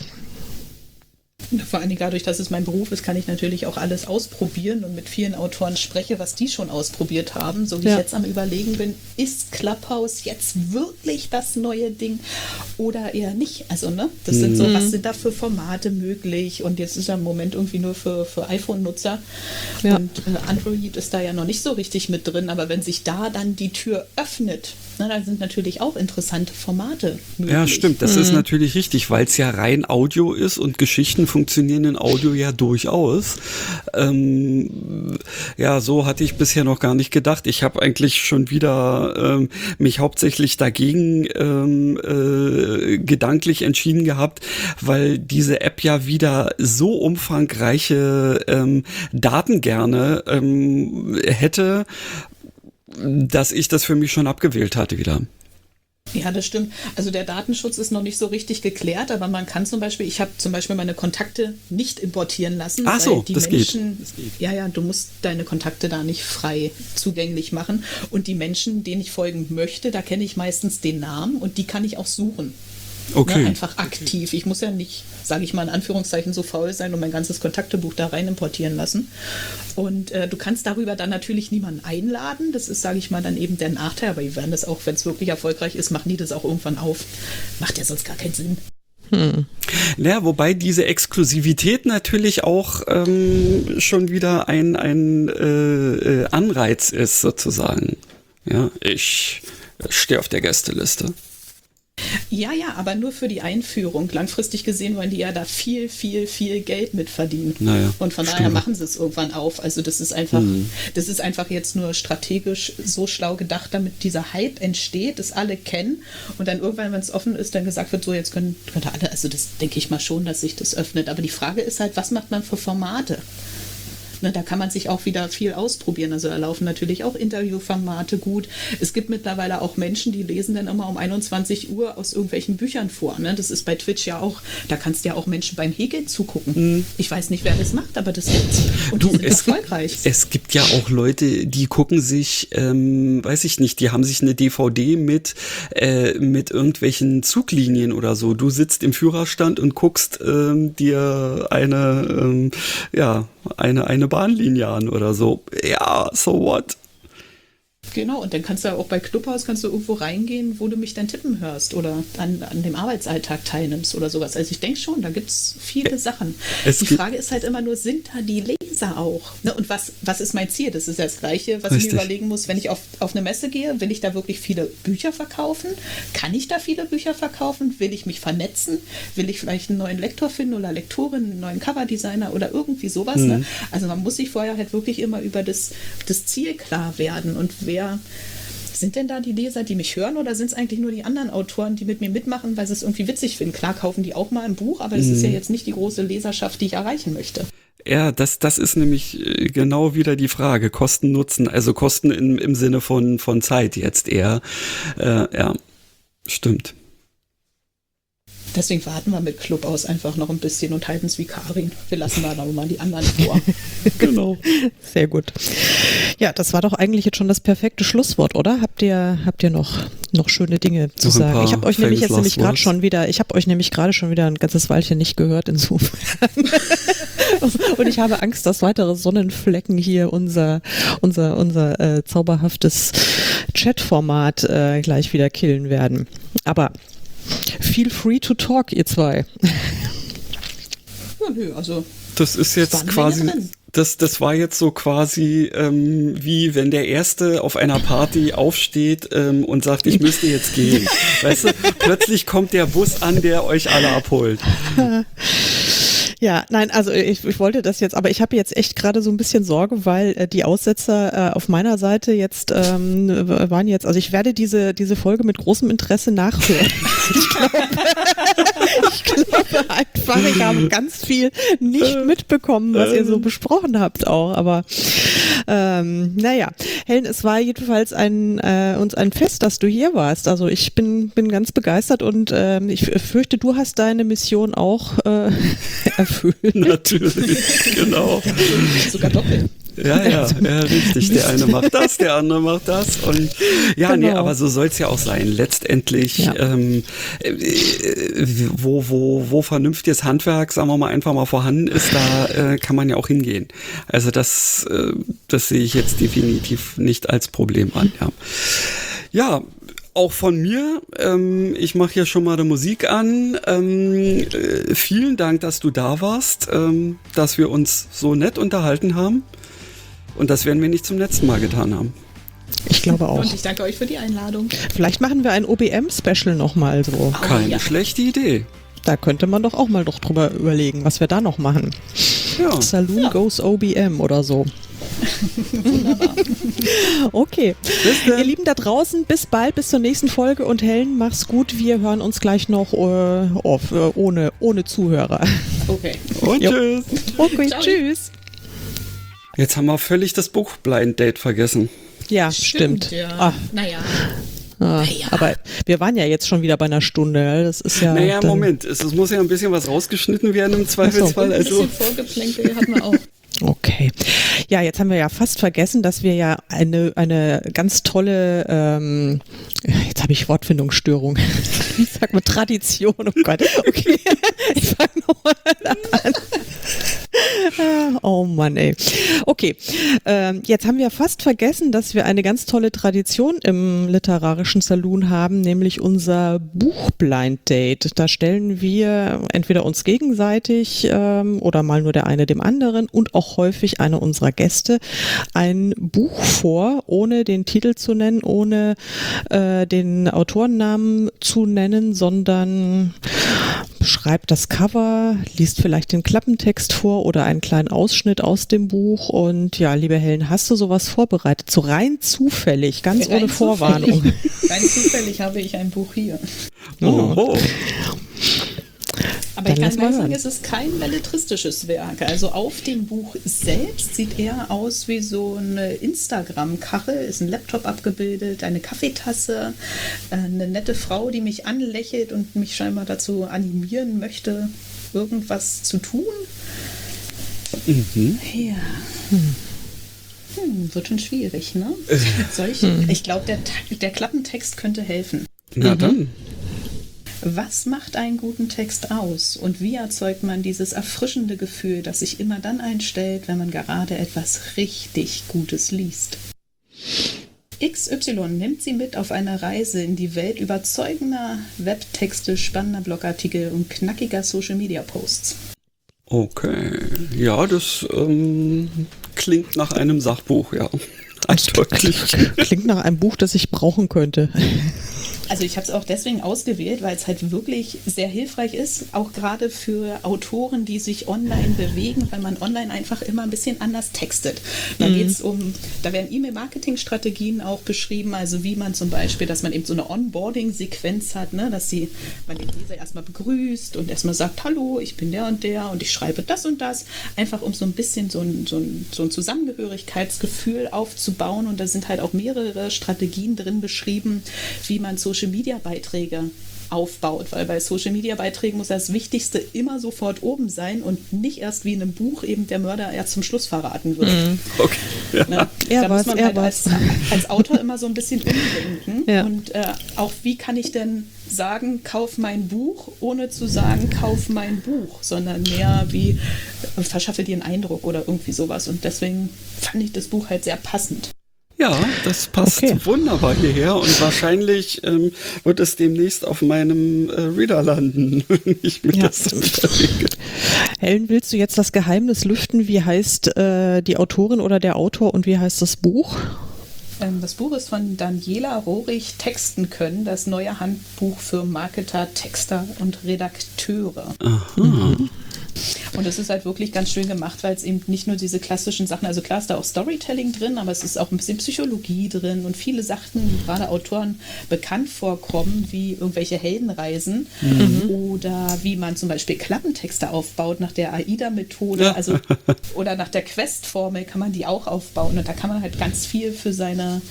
Vor allen Dingen dadurch, dass es mein Beruf ist, kann ich natürlich auch alles ausprobieren und mit vielen Autoren spreche, was die schon ausprobiert haben. So wie ja. ich jetzt am Überlegen bin, ist Clubhouse jetzt wirklich das neue Ding oder eher nicht? Also, ne, das sind so, was sind da für Formate möglich? Und jetzt ist er im Moment irgendwie nur für, für iPhone-Nutzer. Ja. Und äh, Android ist da ja noch nicht so richtig mit drin, aber wenn sich da dann die Tür öffnet, na, dann sind natürlich auch interessante Formate möglich. Ja, stimmt, das mhm. ist natürlich richtig, weil es ja rein Audio ist und Geschichten funktionieren in Audio ja durchaus. Ähm, ja, so hatte ich bisher noch gar nicht gedacht. Ich habe eigentlich schon wieder ähm, mich hauptsächlich dagegen ähm, äh, gedanklich entschieden gehabt, weil diese App ja wieder so umfangreiche ähm, Daten gerne ähm, hätte, dass ich das für mich schon abgewählt hatte wieder. Ja, das stimmt. Also der Datenschutz ist noch nicht so richtig geklärt, aber man kann zum Beispiel, ich habe zum Beispiel meine Kontakte nicht importieren lassen. Ach so, die das, Menschen, geht. das geht. Ja, ja, du musst deine Kontakte da nicht frei zugänglich machen. Und die Menschen, denen ich folgen möchte, da kenne ich meistens den Namen und die kann ich auch suchen. Okay. Ne, einfach aktiv. Ich muss ja nicht, sage ich mal in Anführungszeichen, so faul sein und mein ganzes Kontaktebuch da rein importieren lassen. Und äh, du kannst darüber dann natürlich niemanden einladen. Das ist, sage ich mal, dann eben der Nachteil. Aber die werden das auch, wenn es wirklich erfolgreich ist, machen die das auch irgendwann auf. Macht ja sonst gar keinen Sinn. Hm. Ja, wobei diese Exklusivität natürlich auch ähm, schon wieder ein, ein äh, Anreiz ist, sozusagen. Ja, ich stehe auf der Gästeliste. Ja, ja, aber nur für die Einführung. Langfristig gesehen wollen die ja da viel, viel, viel Geld mit verdienen. Naja, und von daher stimmt. machen sie es irgendwann auf. Also das ist einfach, mhm. das ist einfach jetzt nur strategisch so schlau gedacht, damit dieser Hype entsteht, das alle kennen und dann irgendwann, wenn es offen ist, dann gesagt wird, so jetzt können, können alle, also das denke ich mal schon, dass sich das öffnet. Aber die Frage ist halt, was macht man für Formate? Ne, da kann man sich auch wieder viel ausprobieren. Also da laufen natürlich auch Interviewformate gut. Es gibt mittlerweile auch Menschen, die lesen dann immer um einundzwanzig Uhr aus irgendwelchen Büchern vor. Ne? Das ist bei Twitch ja auch, da kannst du ja auch Menschen beim Häkeln zugucken. Mhm. Ich weiß nicht, wer das macht, aber das gibt's. Und du, die sind es, erfolgreich. Es gibt ja auch Leute, die gucken sich, ähm, weiß ich nicht, die haben sich eine D V D mit, äh, mit irgendwelchen Zuglinien oder so. Du sitzt im Führerstand und guckst ähm, dir eine, ähm, ja, eine, eine Bahnlinie an oder so. Ja, so what? Genau, und dann kannst du ja auch bei Clubhouse kannst du irgendwo reingehen, wo du mich dann tippen hörst oder an, an dem Arbeitsalltag teilnimmst oder sowas. Also ich denke schon, da gibt es viele Sachen. Es die Frage ist halt immer nur, sind da die Leser auch? Ne? Und was, was ist mein Ziel? Das ist ja das Gleiche, was Richtig. ich mir überlegen muss, wenn ich auf, auf eine Messe gehe, will ich da wirklich viele Bücher verkaufen? Kann ich da viele Bücher verkaufen? Will ich mich vernetzen? Will ich vielleicht einen neuen Lektor finden oder Lektorin, einen neuen Coverdesigner oder irgendwie sowas? Mhm. Ne? Also man muss sich vorher halt wirklich immer über das, das Ziel klar werden und wer sind denn da die Leser, die mich hören, oder sind es eigentlich nur die anderen Autoren, die mit mir mitmachen, weil sie es irgendwie witzig finden? Klar kaufen die auch mal ein Buch, aber das mm. ist ja jetzt nicht die große Leserschaft, die ich erreichen möchte. Ja, das, das ist nämlich genau wieder die Frage. Kosten, Nutzen, also Kosten im, im Sinne von, von Zeit jetzt eher. Äh, ja, stimmt. Deswegen warten wir mit Clubhouse einfach noch ein bisschen und halten es wie Karin. Wir lassen da noch mal die anderen vor. Genau. Sehr gut. Ja, das war doch eigentlich jetzt schon das perfekte Schlusswort, oder? Habt ihr, habt ihr noch, noch schöne Dinge zu noch sagen? Ich habe euch nämlich jetzt nämlich gerade words. schon wieder, ich habe euch nämlich gerade schon wieder ein ganzes Weilchen nicht gehört, insofern. Und ich habe Angst, dass weitere Sonnenflecken hier unser, unser, unser äh, zauberhaftes Chatformat äh, gleich wieder killen werden. Aber feel free to talk, ihr zwei. Ja, nö, also das ist jetzt quasi, das, das war jetzt so quasi ähm, wie wenn der Erste auf einer Party aufsteht ähm, und sagt, ich müsste jetzt gehen. Weißt du, plötzlich kommt der Bus an, der euch alle abholt. Ja, nein, also ich, ich wollte das jetzt, aber ich habe jetzt echt gerade so ein bisschen Sorge, weil äh, die Aussetzer äh, auf meiner Seite jetzt ähm, waren jetzt, also ich werde diese diese Folge mit großem Interesse nachhören. Ich glaube, ich glaube einfach, ich habe ganz viel nicht mitbekommen, was ihr so besprochen habt auch, aber ähm, naja, Helen, es war jedenfalls ein äh, uns ein Fest, dass du hier warst. Also ich bin bin ganz begeistert und ähm, ich fürchte, du hast deine Mission auch äh, erfüllt. Natürlich, genau. Sogar doppelt. Ja, ja, ja, richtig. Der eine macht das, der andere macht das. Und ja, genau. Nee, aber so soll es ja auch sein. Letztendlich, ja. ähm, äh, wo, wo, wo vernünftiges Handwerk, sagen wir mal, einfach mal vorhanden ist, da äh, kann man ja auch hingehen. Also das, äh, das sehe ich jetzt definitiv nicht als Problem an. Ja, ja. Auch von mir, ähm, ich mache hier schon mal die Musik an. Ähm, äh, vielen Dank, dass du da warst, ähm, dass wir uns so nett unterhalten haben. Und das werden wir nicht zum letzten Mal getan haben. Ich glaube auch. Und ich danke euch für die Einladung. Vielleicht machen wir ein O B M-Special nochmal so. Oh, Keine ja. schlechte Idee. Da könnte man doch auch mal doch drüber überlegen, was wir da noch machen. Ja. Saloon ja. goes O B M oder so. Wunderbar. Okay. Ihr Lieben da draußen, bis bald, bis zur nächsten Folge und Helen, mach's gut. Wir hören uns gleich noch äh, auf, äh, ohne, ohne Zuhörer. Okay. Und Jo. tschüss. Okay, Ciao. tschüss. Jetzt haben wir völlig das Buch Blind Date vergessen. Ja, stimmt. Ja. Ah, Naja. ah, Naja. Aber wir waren ja jetzt schon wieder bei einer Stunde. Das ist ja. Naja, dann, Moment, es, es muss ja ein bisschen was rausgeschnitten werden im Zweifelsfall. Ein Also, bisschen Vorgeplänkel hatten wir auch. Okay. Ja, jetzt haben wir ja fast vergessen, dass wir ja eine, eine ganz tolle, ähm, jetzt habe ich Wortfindungsstörung. Ich sag mal Tradition, oh Gott. Okay, ich fange nochmal an. Oh Mann, ey. Okay, ähm, jetzt haben wir fast vergessen, dass wir eine ganz tolle Tradition im literarischen Saloon haben, nämlich unser Buchblind Date. Da stellen wir entweder uns gegenseitig ähm, oder mal nur der eine dem anderen und auch häufig einer unserer Gäste ein Buch vor, ohne den Titel zu nennen, ohne äh, den Autorennamen zu nennen, sondern schreibt das Cover, liest vielleicht den Klappentext vor oder einen kleinen Ausschnitt aus dem Buch. Und ja, liebe Helen, hast du sowas vorbereitet? So rein zufällig, ganz rein ohne Vorwarnung. Zufällig. Rein zufällig habe ich ein Buch hier. Oh. Oh. Aber Dann ich lass kann mal gleich sagen, hören. es ist kein belletristisches Werk. Also auf dem Buch selbst sieht eher aus wie so eine Instagram-Kachel, ist ein Laptop abgebildet, eine Kaffeetasse, eine nette Frau, die mich anlächelt und mich scheinbar dazu animieren möchte, irgendwas zu tun. Mhm. Ja. Hm, wird schon schwierig, ne? Soll ich? Ich glaube, der, der Klappentext könnte helfen. Na dann. Was macht einen guten Text aus und wie erzeugt man dieses erfrischende Gefühl, das sich immer dann einstellt, wenn man gerade etwas richtig Gutes liest? X Y nimmt sie mit auf eine Reise in die Welt überzeugender Webtexte, spannender Blogartikel und knackiger Social-Media-Posts. Okay, ja, das ähm, klingt nach einem Sachbuch, ja. Eindeutig. Klingt nach einem Buch, das ich brauchen könnte. Also ich habe es auch deswegen ausgewählt, weil es halt wirklich sehr hilfreich ist, auch gerade für Autoren, die sich online bewegen, weil man online einfach immer ein bisschen anders textet. Da Mhm. geht's um, da werden E-Mail-Marketing-Strategien auch beschrieben, also wie man zum Beispiel, dass man eben so eine Onboarding-Sequenz hat, ne, dass sie, man den Leser erstmal begrüßt und erstmal sagt, hallo, ich bin der und der und ich schreibe das und das, einfach um so ein bisschen so ein, so ein, so ein Zusammengehörigkeitsgefühl aufzubauen, und da sind halt auch mehrere Strategien drin beschrieben, wie man Social-Media-Beiträge aufbaut, weil bei Social-Media-Beiträgen muss das Wichtigste immer sofort oben sein und nicht erst wie in einem Buch eben der Mörder erst zum Schluss verraten wird. Mhm. Okay. Ja. Ne? Er Da war's, muss man er halt als, war's. als Autor immer so ein bisschen umdenken. Ja. Und äh, auch wie kann ich denn sagen, kauf mein Buch, ohne zu sagen, kauf mein Buch, sondern mehr wie äh, verschaffe dir einen Eindruck oder irgendwie sowas. Und deswegen fand ich das Buch halt sehr passend. Ja, das passt Okay. wunderbar hierher, und wahrscheinlich ähm, wird es demnächst auf meinem äh, Reader landen, wenn ich mir Ja. das so überlege. Helen, willst du jetzt das Geheimnis lüften? Wie heißt äh, die Autorin oder der Autor und wie heißt das Buch? Ähm, das Buch ist von Daniela Rohrig, Texten können, das neue Handbuch für Marketer, Texter und Redakteure. Aha. Und es ist halt wirklich ganz schön gemacht, weil es eben nicht nur diese klassischen Sachen, also klar ist da auch Storytelling drin, aber es ist auch ein bisschen Psychologie drin und viele Sachen, die gerade Autoren bekannt vorkommen, wie irgendwelche Heldenreisen oder wie man zum Beispiel Klappentexte aufbaut nach der AIDA-Methode, Ja. also oder nach der Quest-Formel kann man die auch aufbauen, und da kann man halt ganz viel für seine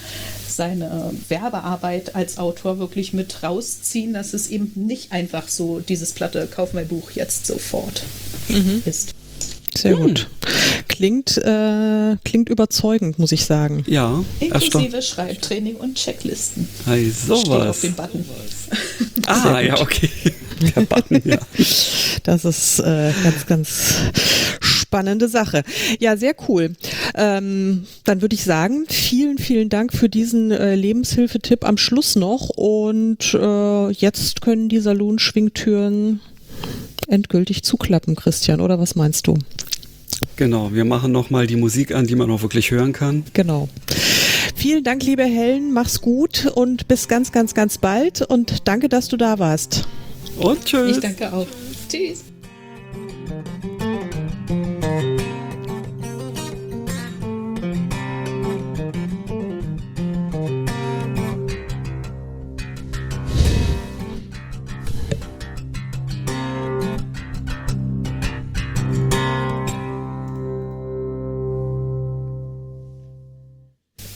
seine Werbearbeit als Autor wirklich mit rausziehen, dass es eben nicht einfach so dieses platte, kauf mein Buch jetzt sofort ist. Sehr gut. Klingt, äh, klingt überzeugend, muss ich sagen. Ja, erstaunlich. Inklusive Schreibtraining und Checklisten. Hey, Steht auf sowas. dem Button. Ah, ja, okay. Der Button, ja. Das ist äh, ganz, ganz spannende Sache. Ja, sehr cool. Ähm, dann würde ich sagen, vielen, vielen Dank für diesen äh, Lebenshilfetipp am Schluss noch. Und äh, jetzt können die Saloon-Schwingtüren endgültig zuklappen, Christian, oder was meinst du? Genau, wir machen nochmal die Musik an, die man auch wirklich hören kann. Genau. Vielen Dank, liebe Helen, mach's gut und bis ganz, ganz, ganz bald und danke, dass du da warst. Und tschüss. Ich danke auch. Tschüss.